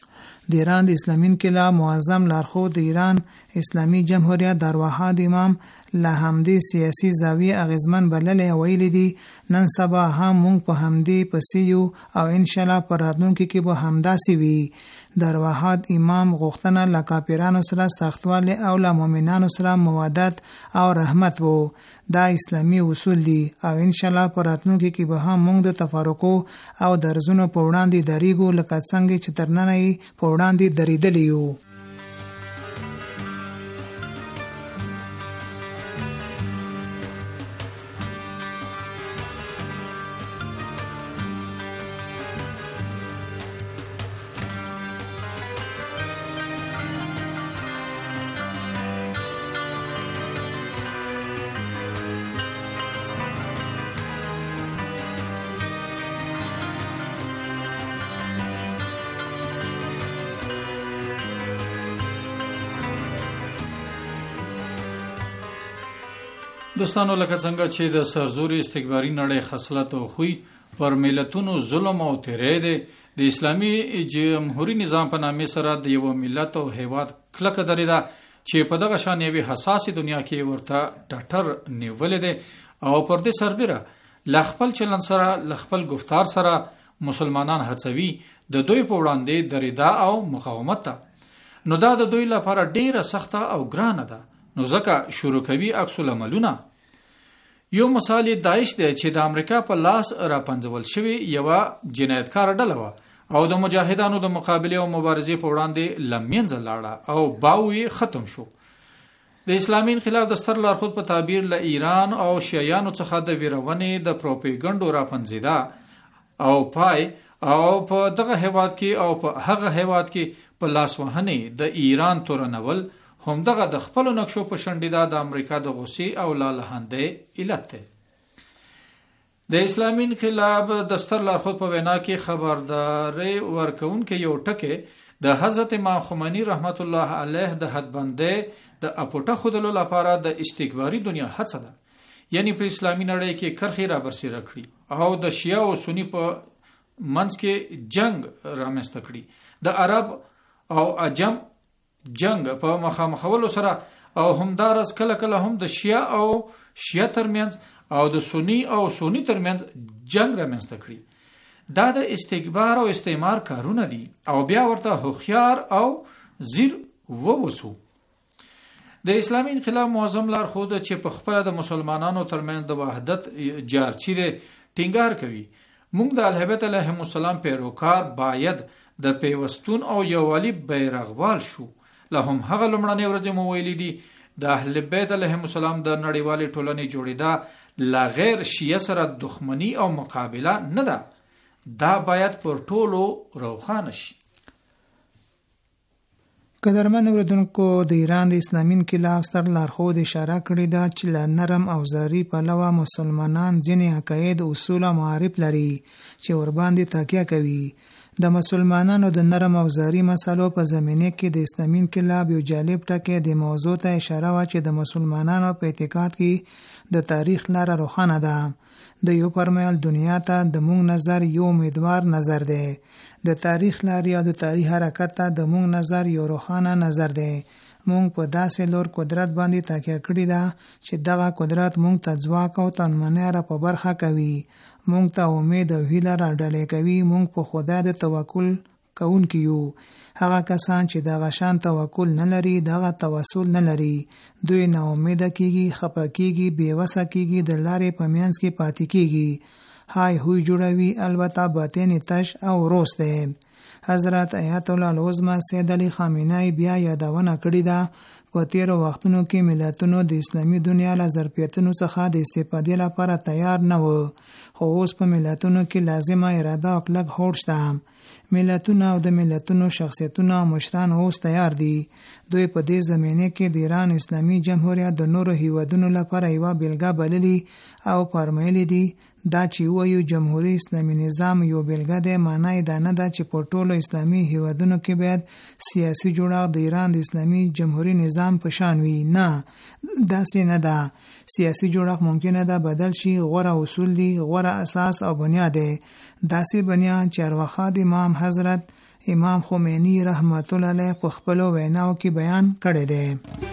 د ایران د اسلامي انقلاب معظم لارښود د ایران اسلامي جمهوریت د ارواحات امام له همدې سیاسي زاویه اغیزمن بللې ویلي دي نن سبا هم مونږ په همدې پسې یو او ان شاء الله په راتلونکي کې به همداسې وي. د ارواحات امام غوښتنه له کافرانو سره سختوالی او له مؤمنانو سره موادت او رحمت وو. دا اسلامي اصول دي او ان شاء الله په راتلونکي کې به هم مونږ د تفرقو او درزونو په وړاندې دریږو لکه څنګه چې تر ننه یې په وړاندې درېدلی یو. دوستانو لکه څنګه چې د سرزوري استکباري نړۍ خصلت او خوی پر ملتونو ظلم او تیرې دی د اسلامي جمهوریت نظام په نامه سره د یو ملت او هیواد کلک درېدا چې په دغه شان یوه حساس دنیا کې ورته ډاکټر نیولې ده او پر دې سربېره لخپل چلن سره لخپل گفتار سره مسلمانان هڅوي د دوی په وړاندې درېدا او مقاومت ته نو دا د دوی لپاره ډیره سخته او ګرانه ده نو ځکه شروع کوي عکس العملونه یو مثال داعش دی چې د امریکا په لاس را پنځول شوی یو جنایتکار ډله و او د مجاهدانو د مقابله او مبارزې په وړاندې لمنځه لاړه او باوی ختم شو د اسلامي انقلاب د ستر لارښود په تعبیر له ایران او شیعیانو څخه د ویرونې د پروپاګاندا را پنځیدا او پای او په دغه هیواد کې او په هغه هیواد کې په لاس وهنې د ایران تورنول هم دغه د خپل نقشو په شنډیدا د امریکا د غوسې او لالهنده علت ده د اسلامي انقلاب د ستر لارښود په وینا کې خبرداري ورکون کې یو ټکي د حضرت امام خمینی رحمت الله علیه د حدبندې د اپوټه خودلو لپاره د استکباري دنیا هڅه ده یعنی په اسلامي نړۍ کې کرخي را برسېره کړي او د شیعه او سنی په منځ کې جنگ رامنځته کړي د عرب او عجم جنگ په مخامخولو سره او همدارس کله کله هم د شیعه او شیعه ترمنځ او د سنی او سنی ترمنځ جنگ رامنځته کړي دا د استکبار او استعمار کارونه دي او بیا ورته هوښیار او زیر ووسو د اسلامي انقلاب معظم لارښود چې په خپل د مسلمانانو ترمنځ د وحدت جارچی دی ټینګار کوي موږ د اهل بیت علیهم السلام پیروکار باید د پیوستون او یووالي بیرغوال شو لهم هغه لمړنۍ ورځې مو ویلي دي د اهل بیت علیهم السلام د نړیوالې ټولنې جوړېدا لا غیر شیعه سره دښمنی او مقابله نه ده دا باید پر ټولو روښانه شي قدرمن اوریدونکو د ایران د اسلامي انقلاب ستر لارښود اشاره کړې ده چې له نرم او زری پلوه مسلمانان ځینې عقاید اصول او معارف لري چې ورباندې تاکیه کوي د مسلمانانو د نرم او زری مسلو په زمینه کې د اسلامي انقلاب یو جالب ټکی د موضوع ته اشاره وا چې د مسلمانانو په اعتقاد کې د تاریخ لاره روښانه ده د یو پرمایل دنیا ته د مونږ نظر یو امیدوار نظر دی د تاریخ لاري او د تاریخ حرکت ته د مونږ نظر یو روښانه نظر دی مونږ په داسې لور قدرت باندې تاکیه کړی دا چې دغه قدرت مونږ ته ځواک او تنمنه را په برخه کوي مونږ ته امید او هیله را ډلې کوي مونږ په خدای د توکل کوونکي یو هغه کسان چې د غشان توکل نه لري دغه توسل نه لري دوی نه امید کیږي خپه کیږي بیوسه کیږي د لارې په مینس کې پاتې کیږي هاي هوی جوړوي البته باطن تش او روس ده حضرت آیت الله العظمى سید علی خامنه‌ای بیا یادونه کړې ده په تیر وختونو کې ملتونو د اسلامي دنیا له ظرفیتونو څخه د استفادې لپاره تیار نه وو خو اوس په ملتونو کې لازمه اراده او کلک هوډ شته ملتونه او د ملتونو شخصیتونه مشران اوس تیار دي دوی په دې زمینه کې د ایران اسلامي جمهوریت د نورو هیوادونو لپاره یو بیلګه بللي او فرمایلي دي دا چې وایو جمهوریت اسلامي نظام یو بیلګه ده معنی دا نه ده چې په ټولو اسلامي هیوادونو کې باید سیاسي جوړښت د ایران د اسلامي جمهوریت نظام په شان وي نه داسې نه ده سیاسي جوړښت ممکنه ده بدل شي غوره اصول دي غوره اساس او بنیاد دی داسې بنیاد چې ارواخا د امام حضرت امام خمینی رحمت الله علیه په خپل ویناو کې بیان کړی دی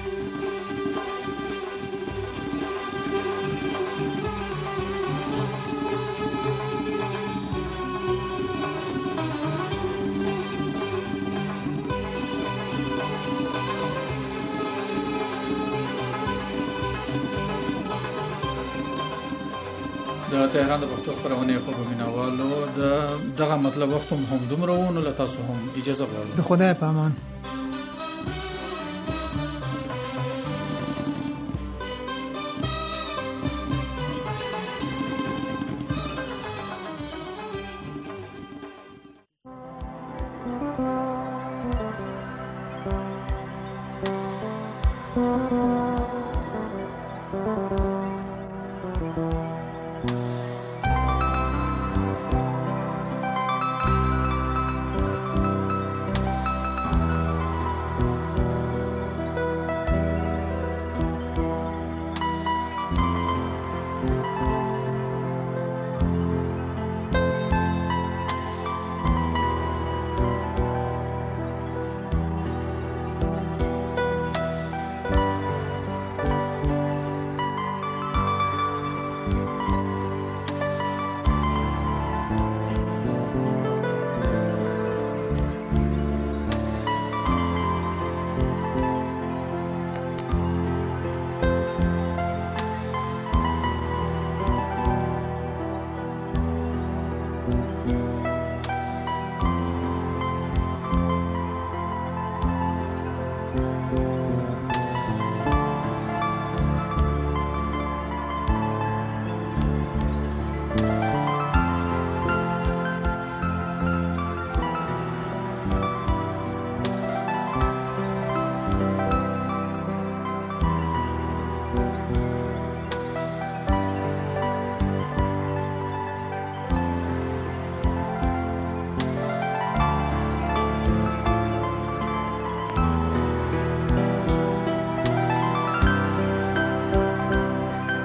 د تهران د پښتو خبرونه خو په مینوالو د دغه مطلب وخت هم دومره ونه لته هم اجازه غواړم د خدای په امان Thank you.